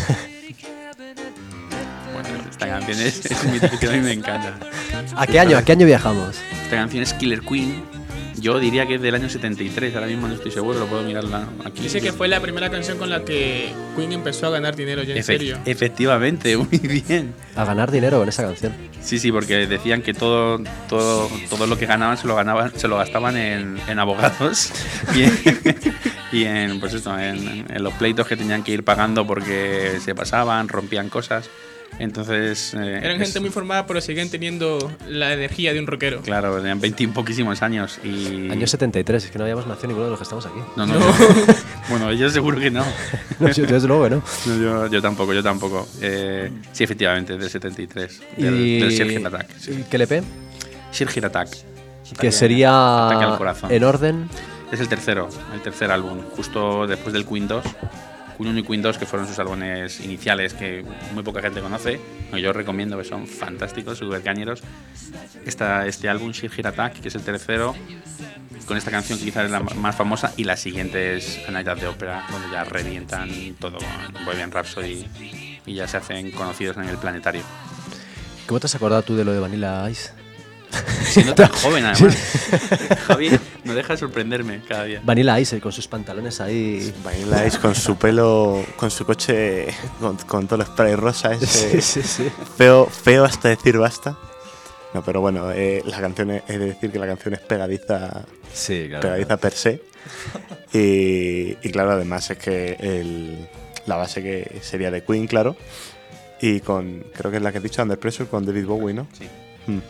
Bueno, esta canción es, es un mítico que a mí me encanta. ¿A qué año, a qué año viajamos? Esta canción es Killer Queen. Yo diría que es del año setenta y tres, ahora mismo no estoy seguro, lo puedo mirar la- aquí. Dice que fue la primera canción con la que Queen empezó a ganar dinero ya en Efe- serio. Efectivamente, muy bien. A ganar dinero con esa canción. Sí, sí, porque decían que todo, todo, todo lo que ganaban se lo ganaban, se lo gastaban en, en abogados y en, y en, pues esto, en, en los pleitos que tenían que ir pagando porque se pasaban, rompían cosas. Entonces. eh, Eran es- gente muy formada, pero seguían teniendo la energía de un rockero. Claro, tenían veinte y poquísimos años. Y... Año setenta y tres, es que no habíamos nacido ninguno de los que estamos aquí. No, no. No. Bueno, ellos seguro que no. No, yo, desde luego que no. No, yo, yo tampoco, yo tampoco. Eh, sí, efectivamente, del setenta y tres. Del, Y, del Sheer Heart Attack. Sí. ¿y qué L P? Sheer Heart Attack. Que Ataque- sería Ataque al corazón. en orden. Es el tercero, el tercer álbum, justo después del Queen dos. Queen uno y Queen dos, que fueron sus álbumes iniciales que muy poca gente conoce. No, yo recomiendo, que son fantásticos, súper cañeros. Esta, este álbum, Sheer Heart Attack, que es el tercero, con esta canción que quizás es la más famosa, y la siguiente es A Night at the Opera, donde ya revientan todo con Bohemian Rhapsody y ya se hacen conocidos en el planetario. ¿Cómo te has acordado tú de lo de Vanilla Ice? Siendo tan joven, además. Javi no deja de sorprenderme cada día. Vanilla Ice, eh, con sus pantalones ahí. Vanilla Ice con su pelo, con su coche, con, con todo el spray rosa ese. Sí, sí, sí. Feo, feo hasta decir basta. No, pero bueno, eh, la canción es, es de decir que la canción es pegadiza, Sí, claro. pegadiza per se. Y, y claro, además es que el, la base que sería de Queen, claro, y con, creo que es la que he dicho, Under Pressure, con David Bowie, ¿no? Sí. Mm.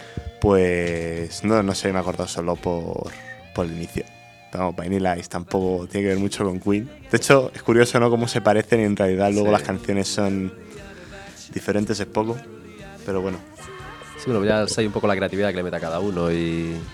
Pues no, no sé, me he acordado solo por, por el inicio. Vamos, Vanilla Ice tampoco tiene que ver mucho con Queen. De hecho, es curioso, ¿no?, cómo se parecen y en realidad luego Sí. las canciones son diferentes, es poco, pero bueno. Sí, bueno, ya hay un poco la creatividad que le mete a cada uno y,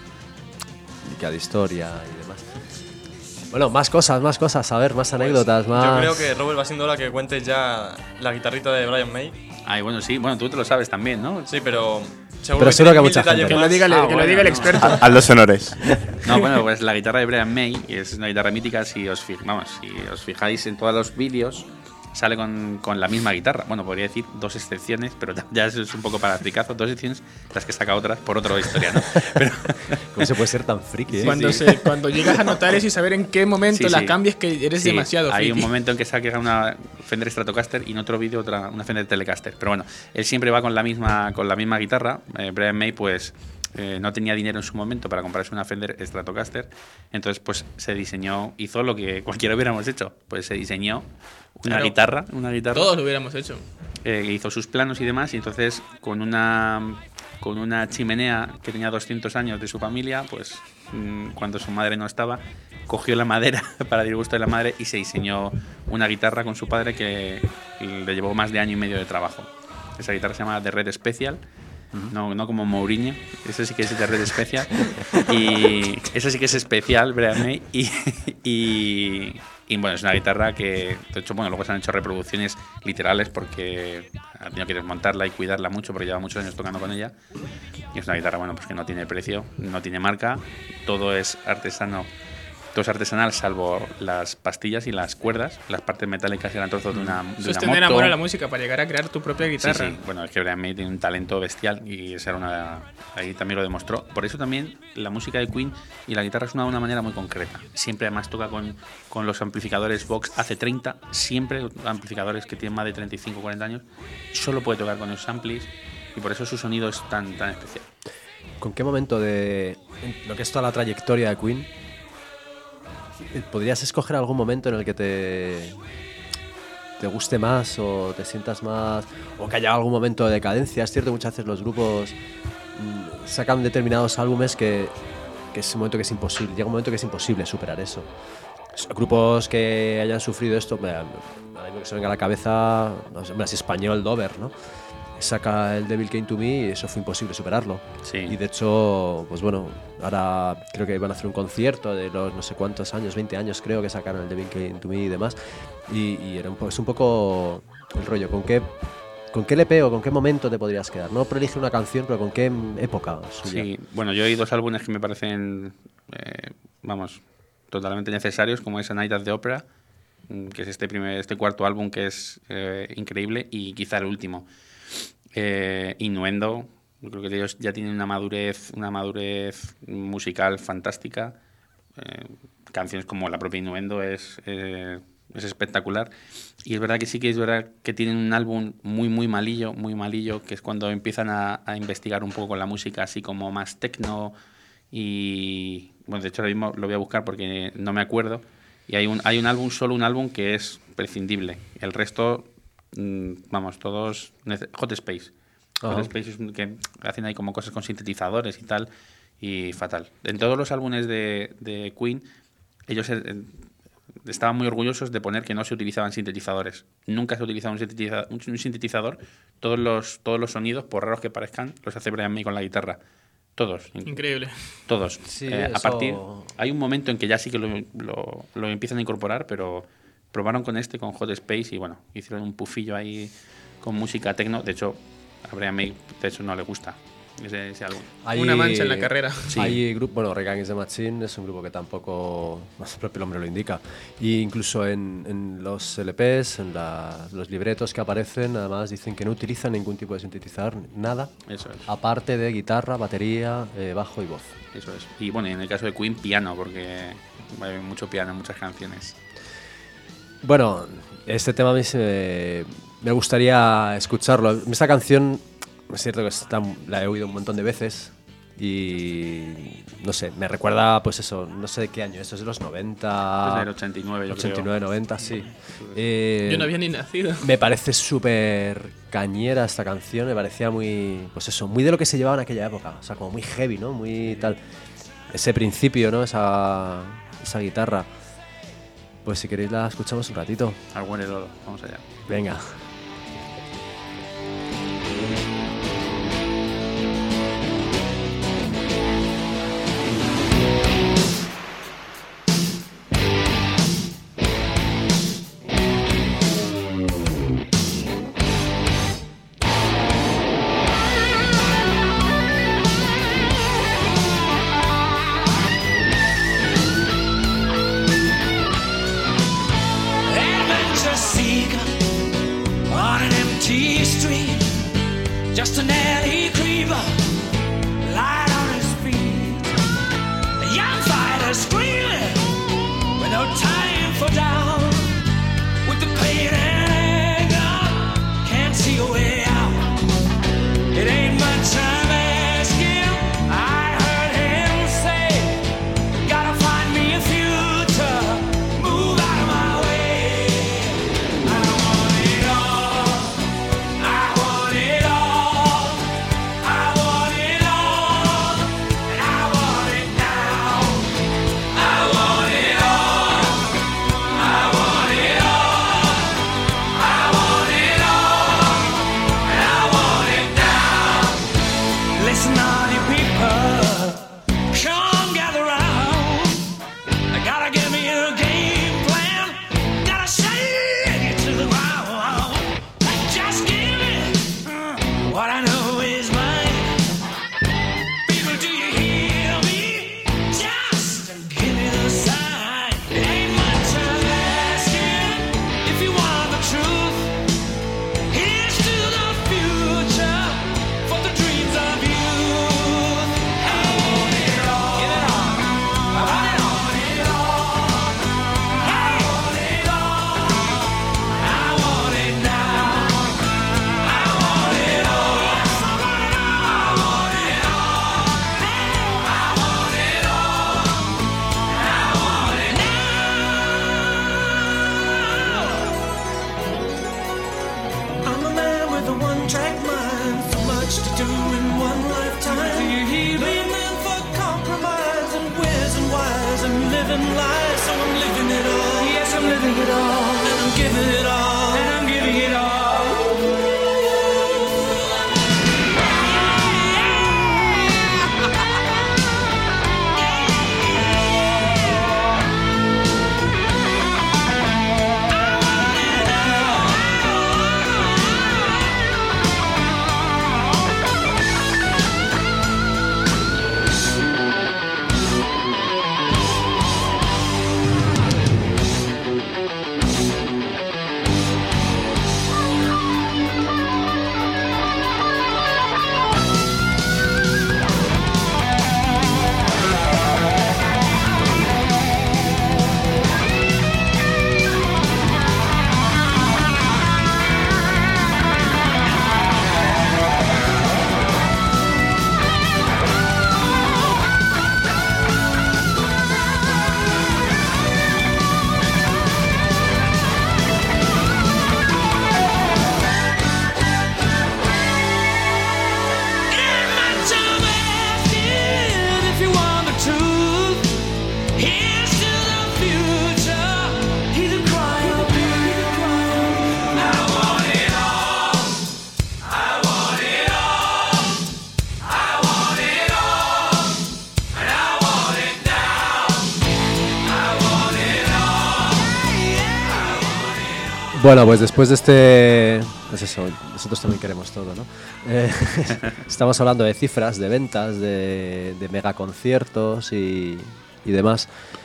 y cada historia y demás. Bueno, más cosas, más cosas, a ver, más anécdotas, Pues, más... Yo creo que Robert va siendo hora que cuentes ya la guitarrita de Brian May. Ay, bueno, sí, bueno, tú te lo sabes también, ¿no? Sí, pero seguro Pero que seguro tiene que a mil mucha detalles gente. Que lo más. diga, el- Ah, que lo bueno, diga el no. experto. Haz haz los honores. No, bueno, pues la guitarra de Brian May es una guitarra mítica. Si os, fij- vamos, si os fijáis en todos los vídeos, sale con, con la misma guitarra. Bueno, podría decir dos excepciones, pero ya- ya eso es un poco para fricazo. Dos excepciones, las que saca otras por otra historia, ¿no? Pero, ¿Cómo se puede ser tan friki, eh? Cuando, se, cuando llegas a notar eso y saber en qué momento Sí, la sí. cambias, que eres sí, demasiado hay friki. un momento en que saca una Fender Stratocaster y en otro vídeo otra una Fender Telecaster. Pero bueno, él siempre va con la misma, con la misma guitarra. Eh, Brian May, pues... Eh, no tenía dinero en su momento para comprarse una Fender Stratocaster, entonces pues se diseñó, hizo lo que cualquiera hubiéramos hecho, pues se diseñó una Claro. guitarra, una guitarra, Todos lo hubiéramos hecho. eh, hizo sus planos y demás, y entonces con una con una chimenea que tenía doscientos años de su familia, pues mm, cuando su madre no estaba, cogió la madera para disgusto de la madre y se diseñó una guitarra con su padre que le llevó más de año y medio de trabajo. Esa guitarra se llama The Red Special. No, no como Mourinho, eso sí que es de Red Special. Y eso sí que es especial, Brian May. Y, y, y bueno, es una guitarra que, de hecho, bueno, luego se han hecho reproducciones literales porque ha tenido que desmontarla y cuidarla mucho porque lleva muchos años tocando con ella. Y es una guitarra, bueno, pues que no tiene precio, no tiene marca, todo es artesano. Todo es artesanal, salvo las pastillas y las cuerdas. Las partes metálicas eran trozos de una, de Eso una es tener moto. amor a la música para llegar a crear tu propia Sí, guitarra. sí. Bueno, es que Brian May tiene un talento bestial y esa era una, ahí también lo demostró. Por eso también la música de Queen y la guitarra suena de una manera muy concreta. Siempre además toca con, con los amplificadores Vox A C treinta, siempre amplificadores que tienen más de treinta y cinco o cuarenta años. Solo puede tocar con esos amplis y por eso su sonido es tan, tan especial. ¿Con qué momento de lo que es toda la trayectoria de Queen podrías escoger algún momento en el que te te guste más o te sientas más o que haya algún momento de decadencia? Es cierto, muchas veces los grupos mm, sacan determinados álbumes que, que es un momento que es imposible, llega un momento que es imposible superar eso. Grupos que hayan sufrido esto, me, a mí que se venga a la cabeza, no sé, es español, Dover, ¿no? Saca el Devil Came to Me y eso fue imposible superarlo. Sí. Y de hecho, pues bueno, ahora creo que van a hacer un concierto de los no sé cuántos años, veinte años creo que sacaron el Devil Came to Me y demás. Y, y era un po- es un poco el rollo, ¿con qué, ¿con qué L P o con qué momento te podrías quedar? No elige una canción, pero ¿con qué época suya? Sí, bueno, yo hay dos álbumes que me parecen, eh, vamos, totalmente necesarios, como es A Night at the Opera, mm, que es este primer, este cuarto álbum que es eh, increíble, y quizá el último. Eh, Innuendo, yo creo que ellos ya tienen una madurez, una madurez musical fantástica. Eh, canciones como la propia Innuendo es, eh, es espectacular. Y es verdad que sí que es verdad que tienen un álbum muy, muy malillo, muy malillo, que es cuando empiezan a, a investigar un poco con la música, así como más techno. Y bueno, de hecho ahora mismo lo voy a buscar porque no me acuerdo. Y hay un, hay un álbum, solo un álbum que es prescindible. El resto, mm, vamos, todos... nece- Hot Space. Hot Ajá. Space es un- que hacen ahí como cosas con sintetizadores y tal, y fatal. En todos los álbumes de, de Queen, ellos eh, eh, estaban muy orgullosos de poner que no se utilizaban sintetizadores. Nunca se ha utilizado un, sintetiza- un- un sintetizador. Todos los, todos los sonidos, por raros que parezcan, los hace Brian May con la guitarra. Todos. Increíble. Todos. Sí, Eh, a eso- partir, hay un momento en que ya sí que lo, lo, lo empiezan a incorporar, pero probaron con este, con Hot Space, y bueno, hicieron un pufillo ahí con música techno. De hecho, a Brian May, de hecho, no le gusta ese, ese álbum. Hay- Una mancha en la carrera. Sí. Hay grupo, bueno, Rage Against the Machine es un grupo que tampoco, más el propio nombre lo indica. Y incluso en, en los L Ps, en la- los libretos que aparecen, además dicen que no utilizan ningún tipo de sintetizador, nada, Eso es. aparte de guitarra, batería, eh, bajo y voz. Eso es. Y bueno, y en el caso de Queen, piano, porque hay mucho piano en muchas canciones. Bueno, este tema a mí se- me gustaría escucharlo. Esta canción, es cierto que está- la he oído un montón de veces Y no sé, me recuerda, pues eso, no sé de qué año, esto es de los noventa. Es del ochenta y nueve, yo ochenta y nueve, creo. noventa, sí. Eh, Yo no había ni nacido. Me parece súper cañera esta canción, me parecía muy, pues eso, muy de lo que se llevaba en aquella época, o sea, como muy heavy, ¿no? Muy tal. Ese principio, ¿no? Esa, esa guitarra. Pues si queréis la escuchamos un ratito. Al buen Edodo, vamos allá. Venga. Adventure seeker on an empty street, just an alley creeper, light on his feet. A young fighter screaming with no time for down, with the pain and anger, can't see a way out. It ain't much I'm asking. I heard him say, gotta find me a future, move out of my way. I want it all, I want it all, I want it all, and I want it now. I want it all, I want it all, I want it all, and I want it now. Listen, all you people, come gather round. I gotta give me a game plan. Gotta shake it to the ground. Just give me uh, what I know is mine. People, do you hear me? Just give me the sign. It ain't much I'm asking. If you want the truth, here's to the future for the dreams of youth. I want it all. Give it all. I want it all. I want it all. I want it now. I want it all. I want it all. I want it all. I want it now. I'm a man with a one-track mind, so much to do in one lifetime. Do you hear me? Man for compromise and where's and whys and living lies, so I'm living it all. Yes, I'm living it all, and I'm giving it all, and I'm giving it all. Bueno, pues después de este... Pues eso, nosotros también queremos todo, ¿no? Eh, estamos hablando de cifras, de ventas, de, de megaconciertos y, y demás.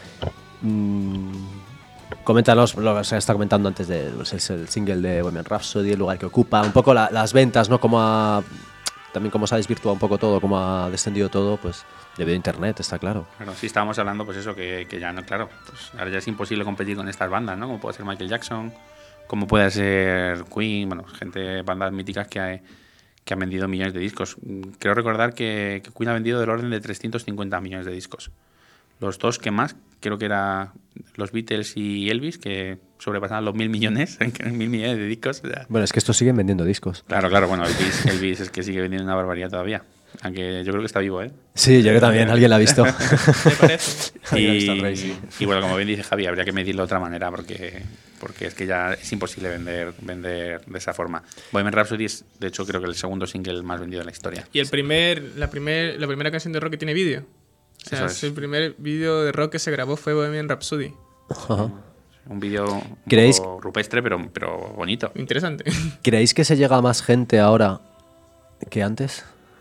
Mm, coméntanos, lo que se está comentando antes de pues es el single de Bohemian Rhapsody, el lugar que ocupa, un poco la, las ventas, ¿no? Cómo ha, también cómo se ha desvirtuado un poco todo, cómo ha descendido todo, pues debido a internet, está claro. Bueno, sí estábamos hablando, pues eso, que, que ya no, claro, pues ahora ya es imposible competir con estas bandas, ¿no? Como puede ser Michael Jackson, como puede ser Queen, bueno, gente, bandas míticas que, hay, que han vendido millones de discos. Creo recordar que, que Queen ha vendido del orden de trescientos cincuenta millones de discos. Los dos que más, creo que eran los Beatles y Elvis, que sobrepasaban los mil millones, mil millones de discos. O sea, Bueno, es que estos siguen vendiendo discos. claro, claro, bueno, Elvis, Elvis es que sigue vendiendo una barbaridad todavía. Aunque yo creo que está vivo, ¿eh? Sí, yo creo que también alguien la ha visto. ¿Te parece? Alguien ha Y, visto al Rey, sí. y bueno, como bien dice Javi, habría que medirlo de otra manera porque, porque es que ya es imposible vender, vender de esa forma. Bohemian Rhapsody es, de hecho, creo que el segundo single más vendido de la historia. Y el primer, la, primer, la primera canción de rock que tiene vídeo. O sea, Eso es es. el primer vídeo de rock que se grabó fue Bohemian Rhapsody. Ajá. Un vídeo un ¿Creéis- poco rupestre, pero, pero bonito. Interesante. ¿Creéis que se llega a más gente ahora que antes?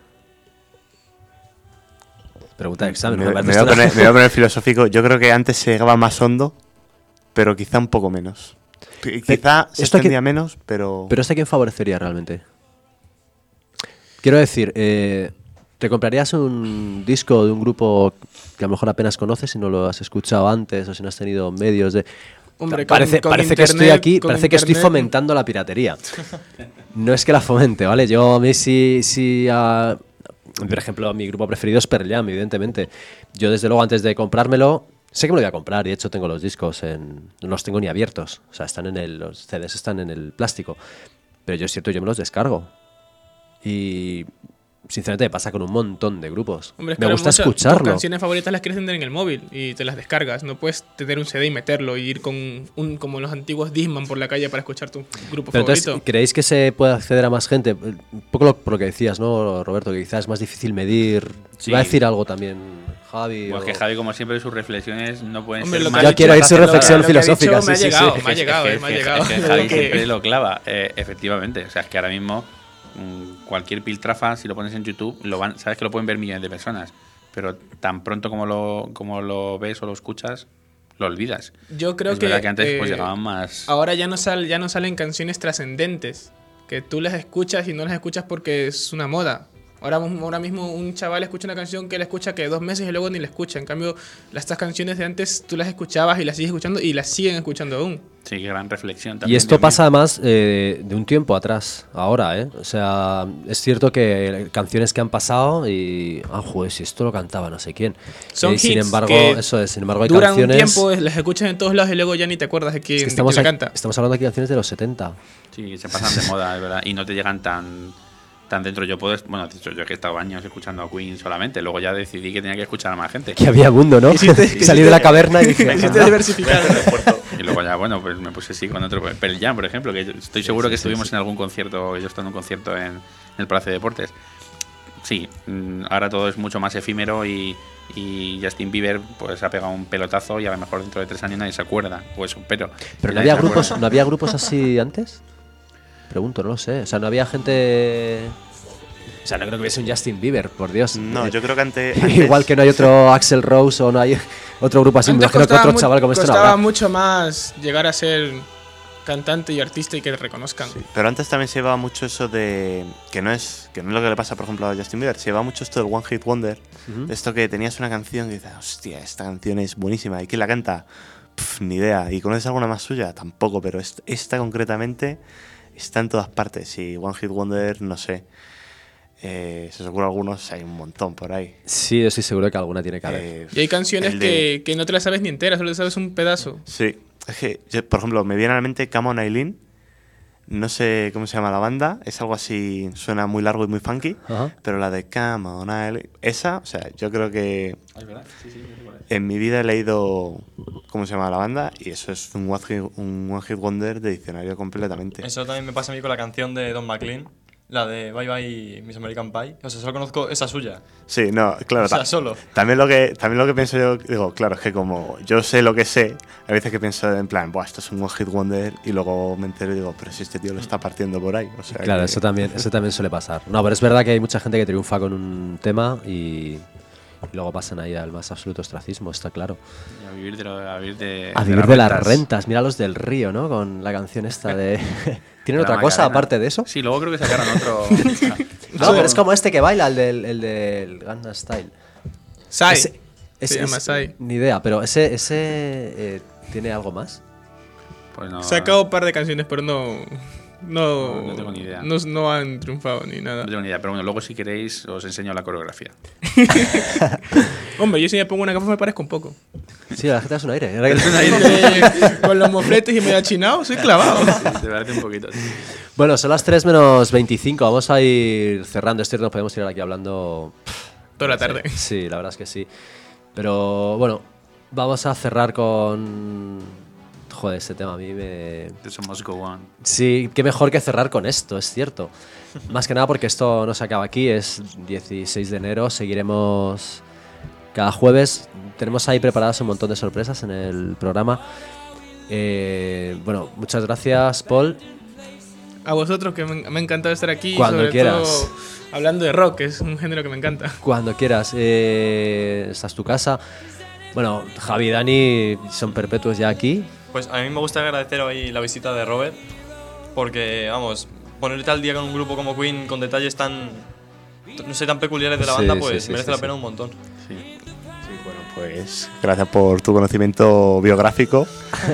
Pregunta de examen. Me, ¿no? me parece voy a esto- poner, me voy a poner filosófico. Yo creo que antes se llegaba más hondo, pero quizá un poco menos. Qui- Quizá se esto que- extendía menos, pero... Pero ¿esto a quién favorecería realmente? Quiero decir, eh, ¿te comprarías un disco de un grupo que a lo mejor apenas conoces si no lo has escuchado antes o si no has tenido medios de... Hombre, con- parece con parece que estoy internet- aquí, con parece que estoy internet- fomentando la piratería. No es que la fomente, ¿vale? Yo a mí sí, sí ah, por ejemplo, mi grupo preferido es Pearl Jam, evidentemente. Yo desde luego antes de comprármelo, sé que me lo voy a comprar y de hecho tengo los discos en... No los tengo ni abiertos, o sea, están en el, los C Ds están en el plástico. Pero yo es cierto, yo me los descargo. Y sinceramente me pasa con un montón de grupos. Hombre, es que me ahora gusta muchas- escucharlo. Tus canciones favoritas las quieres tener en el móvil y te las descargas. No puedes tener un C D y meterlo y ir con un como los antiguos Discman por la calle para escuchar tu grupo Pero favorito. entonces, ¿creéis que se puede acceder a más gente? Un poco lo, por lo que decías, ¿no, Roberto? Que quizás es más difícil medir. Sí. ¿Va a decir algo también Javi? Pues o- que Javi, como siempre, sus reflexiones no pueden Hombre, ser lo que más... ha Yo dicho- quiero oír su lo que- reflexión lo que ha dicho filosófica, Me ha sí, sí, llegado, sí. me ha Es que- llegado, es eh, que- me ha es que- llegado. es que Lo Javi que- siempre lo clava, eh, efectivamente. O sea, es que ahora mismo mm, cualquier piltrafa, si lo pones en YouTube, lo van, sabes que lo pueden ver millones de personas. Pero tan pronto como lo, como lo ves o lo escuchas, lo olvidas. Yo creo es que, verdad que antes pues eh, llegaban más... ahora ya no, sal, ya no salen canciones trascendentes, que tú las escuchas y no las escuchas porque es una moda. Ahora, ahora mismo un chaval escucha una canción que la escucha que dos meses y luego ni la escucha. En cambio, las- estas canciones de antes tú las escuchabas y las sigues escuchando y las siguen escuchando aún. Sí, qué gran reflexión Y también. esto Dios mío. pasa además eh, de un tiempo atrás, ahora, ¿eh? O sea, es cierto que canciones que han pasado y... Ah, joder, si esto lo cantaba no sé quién. Son y sin hits embargo, que eso es, sin embargo hay Duran canciones... un tiempo, las escuchas en todos lados y luego ya ni te acuerdas de quién, Es que de estamos, quién la aquí- canta. estamos hablando aquí de canciones de los setenta. Sí, se pasan de moda, es verdad. Y no te llegan tan, tan dentro. Yo puedo, bueno, de hecho, yo que he estado años escuchando a Queen solamente, luego ya decidí que tenía que escuchar a más gente. Que había mundo, ¿no? Salí de la caverna y dije... Quisiste diversificar. Y luego ya, bueno, pues me puse así con otro. Pearl Jam, por ejemplo, que yo estoy seguro que estuvimos en algún concierto, yo estaba en un concierto en, en el Palacio de Deportes. Sí, mm, ahora todo es mucho más efímero y, y Justin Bieber pues ha pegado un pelotazo y a lo mejor dentro de tres años nadie se acuerda. O eso, pero. ¿Pero no nadie había, se grupos, acuerda. ¿no había grupos así antes? Pregunto, no lo sé. O sea, no había gente... O sea, no creo que hubiese un Justin Bieber, por Dios. No, Eh, yo creo que antes... antes- Igual que no hay otro Axl Rose o no hay otro grupo así. Me Antes imagino que costaba otro mu- chaval como este no costaba habrá. mucho más llegar a ser cantante y artista y que te reconozcan. Pero antes también se llevaba mucho eso de... Que no es que no es lo que le pasa, por ejemplo, a Justin Bieber. Se llevaba mucho esto del One Hit Wonder. Ujú. Esto que tenías una canción y dices, hostia, esta canción es buenísima. ¿Y quién la canta? Pff, ni idea. ¿Y conoces alguna más suya? Tampoco, pero est- esta concretamente está en todas partes. Y One Hit Wonder, no sé. Eh, se os ocurre algunos, hay un montón por ahí. Sí, yo estoy seguro que alguna tiene que haber. Eh, Y hay canciones el de- que, que no te las sabes ni enteras, solo te sabes un pedazo. Sí, es que, yo, por ejemplo, me viene a la mente Come On Eileen. No sé cómo se llama la banda. Es algo así, suena muy largo y muy funky. Ajá. Pero la de Come On Eileen, esa, o sea, yo creo que en mi vida he leído cómo se llama la banda y eso es un One Hit, un one hit Wonder de diccionario completamente. Eso también me pasa a mí con la canción de Don McLean, la de Bye Bye Miss American Pie. O sea, solo conozco esa suya. Sí, no, claro. O sea, ta- solo. También lo que también lo que pienso yo, digo, claro, es que como yo sé lo que sé, hay veces que pienso en plan, buah, esto es un One Hit Wonder y luego me entero y digo, pero si este tío lo está partiendo por ahí. O sea, Claro, que- eso también, eso también suele pasar. No, pero es verdad que hay mucha gente que triunfa con un tema y, y luego pasan ahí al más absoluto ostracismo, está claro. Y a vivir de, lo- a vivir de, A vivir de las rentas. rentas. Mira los del Río, ¿no? Con la canción esta de... ¿Tienen De la otra cosa Macarena. aparte de eso? Sí, luego creo que sacaron otro. No, pero es como este que baila, el del, el del Gangnam Style. Sai. Ese- Se llama Sai. Ni idea, pero ese, ese eh, ¿tiene algo más? Pues no. Sacado un par de canciones, pero no, no, No tengo ni idea. No, no han triunfado ni nada. No tengo ni idea, pero bueno, luego si queréis os enseño la coreografía. Hombre, yo si me pongo una gafa me parezco un poco. Sí, la gente es un aire. Ahora que- Porque con los mofletes y medio achinado, soy clavado. Te parece un poquito. Sí. Bueno, son las tres menos veinticinco. Vamos a ir cerrando. Es cierto, nos podemos ir aquí hablando Toda la tarde. Sí, la verdad es que sí. Pero bueno, vamos a cerrar con... Joder, este tema a mí me... This must go on. Sí, qué mejor que cerrar con esto, es cierto. Más que nada porque esto no se acaba aquí, es dieciséis de enero, seguiremos cada jueves. Tenemos ahí preparadas un montón de sorpresas en el programa. Eh, bueno, muchas gracias, Paul. A vosotros, que me, me ha encantado estar aquí. Cuando sobre quieras. todo hablando de rock, que es un género que me encanta. Cuando quieras, eh, esta es tu casa. Bueno, Javi y Dani son perpetuos ya aquí. Pues a mí me gusta agradecer hoy la visita de Robert, porque, vamos, ponerte al día con un grupo como Queen, con detalles tan, no sé, tan peculiares de la Sí, banda, sí, pues sí, merece sí, la sí. pena un montón. Sí. Sí, bueno, pues gracias por tu conocimiento biográfico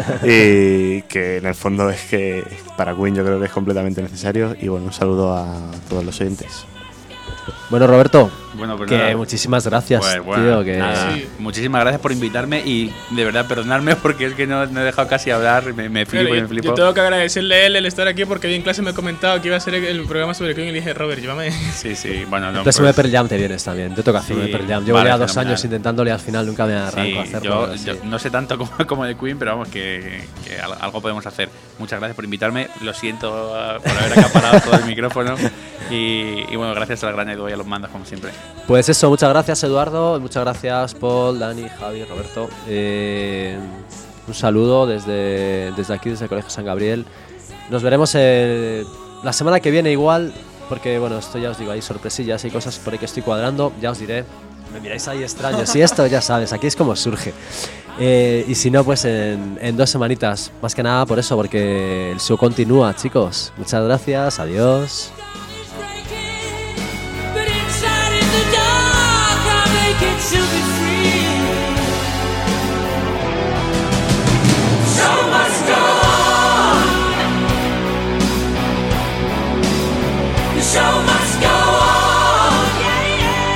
y que en el fondo es que para Queen yo creo que es completamente necesario. Y bueno, un saludo a todos los oyentes. Bueno, Roberto, Bueno, pues que nada. muchísimas gracias, Pues bueno, tío. Que... nada. Sí. Muchísimas gracias por invitarme y de verdad perdonadme porque es que no, no he dejado casi hablar, me, me flipo Claro, y yo, me flipo. yo tengo que agradecerle a él el estar aquí porque hoy en clase me ha comentado que iba a hacer el programa sobre Queen y le dije, Robert, llévame. Sí, sí, bueno, no. El próximo de pues- Pearl Jam te vienes también. Te toca hacer uno Sí, de Pearl Jam. Llevo vale, ya dos fenomenal. años intentándolo y al final nunca me arranco Sí, a hacerlo. yo, pero sí. yo no sé tanto como, como de Queen, pero vamos, que, que al- algo podemos hacer. Muchas gracias por invitarme. Lo siento uh, por haber acaparado todo el micrófono. Y, y bueno, gracias al gran Edu y a los mandos, como siempre. Pues eso, muchas gracias, Eduardo. Muchas gracias, Paul, Dani, Javi, Roberto. Eh, un saludo desde, desde aquí, desde el Colegio San Gabriel. Nos veremos eh, la semana que viene igual, porque bueno, esto ya os digo, hay sorpresillas y cosas por ahí que estoy cuadrando. Ya os diré. Me miráis ahí extraños. Y esto ya sabes, aquí es como surge. Eh, y si no, pues en, en dos semanitas. Más que nada por eso, porque el show continúa, chicos. Muchas gracias, adiós. But inside in the dark, I make it to be free. Show must go on. The show must go on. Yeah,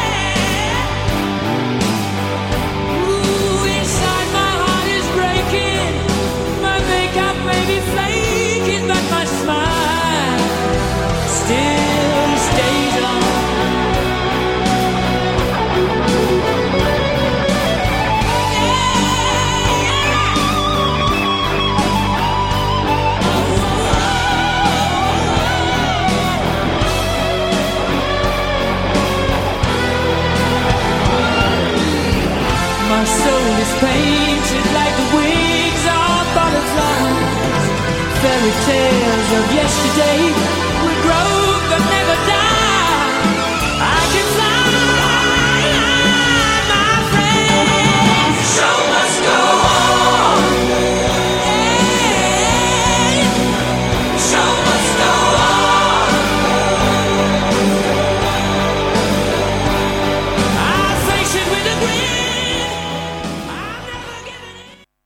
yeah. Ooh, inside my heart is breaking. My makeup may be flaking, but my smile still stays on. My soul is painted like the wings of butterflies. Fairy tales of yesterday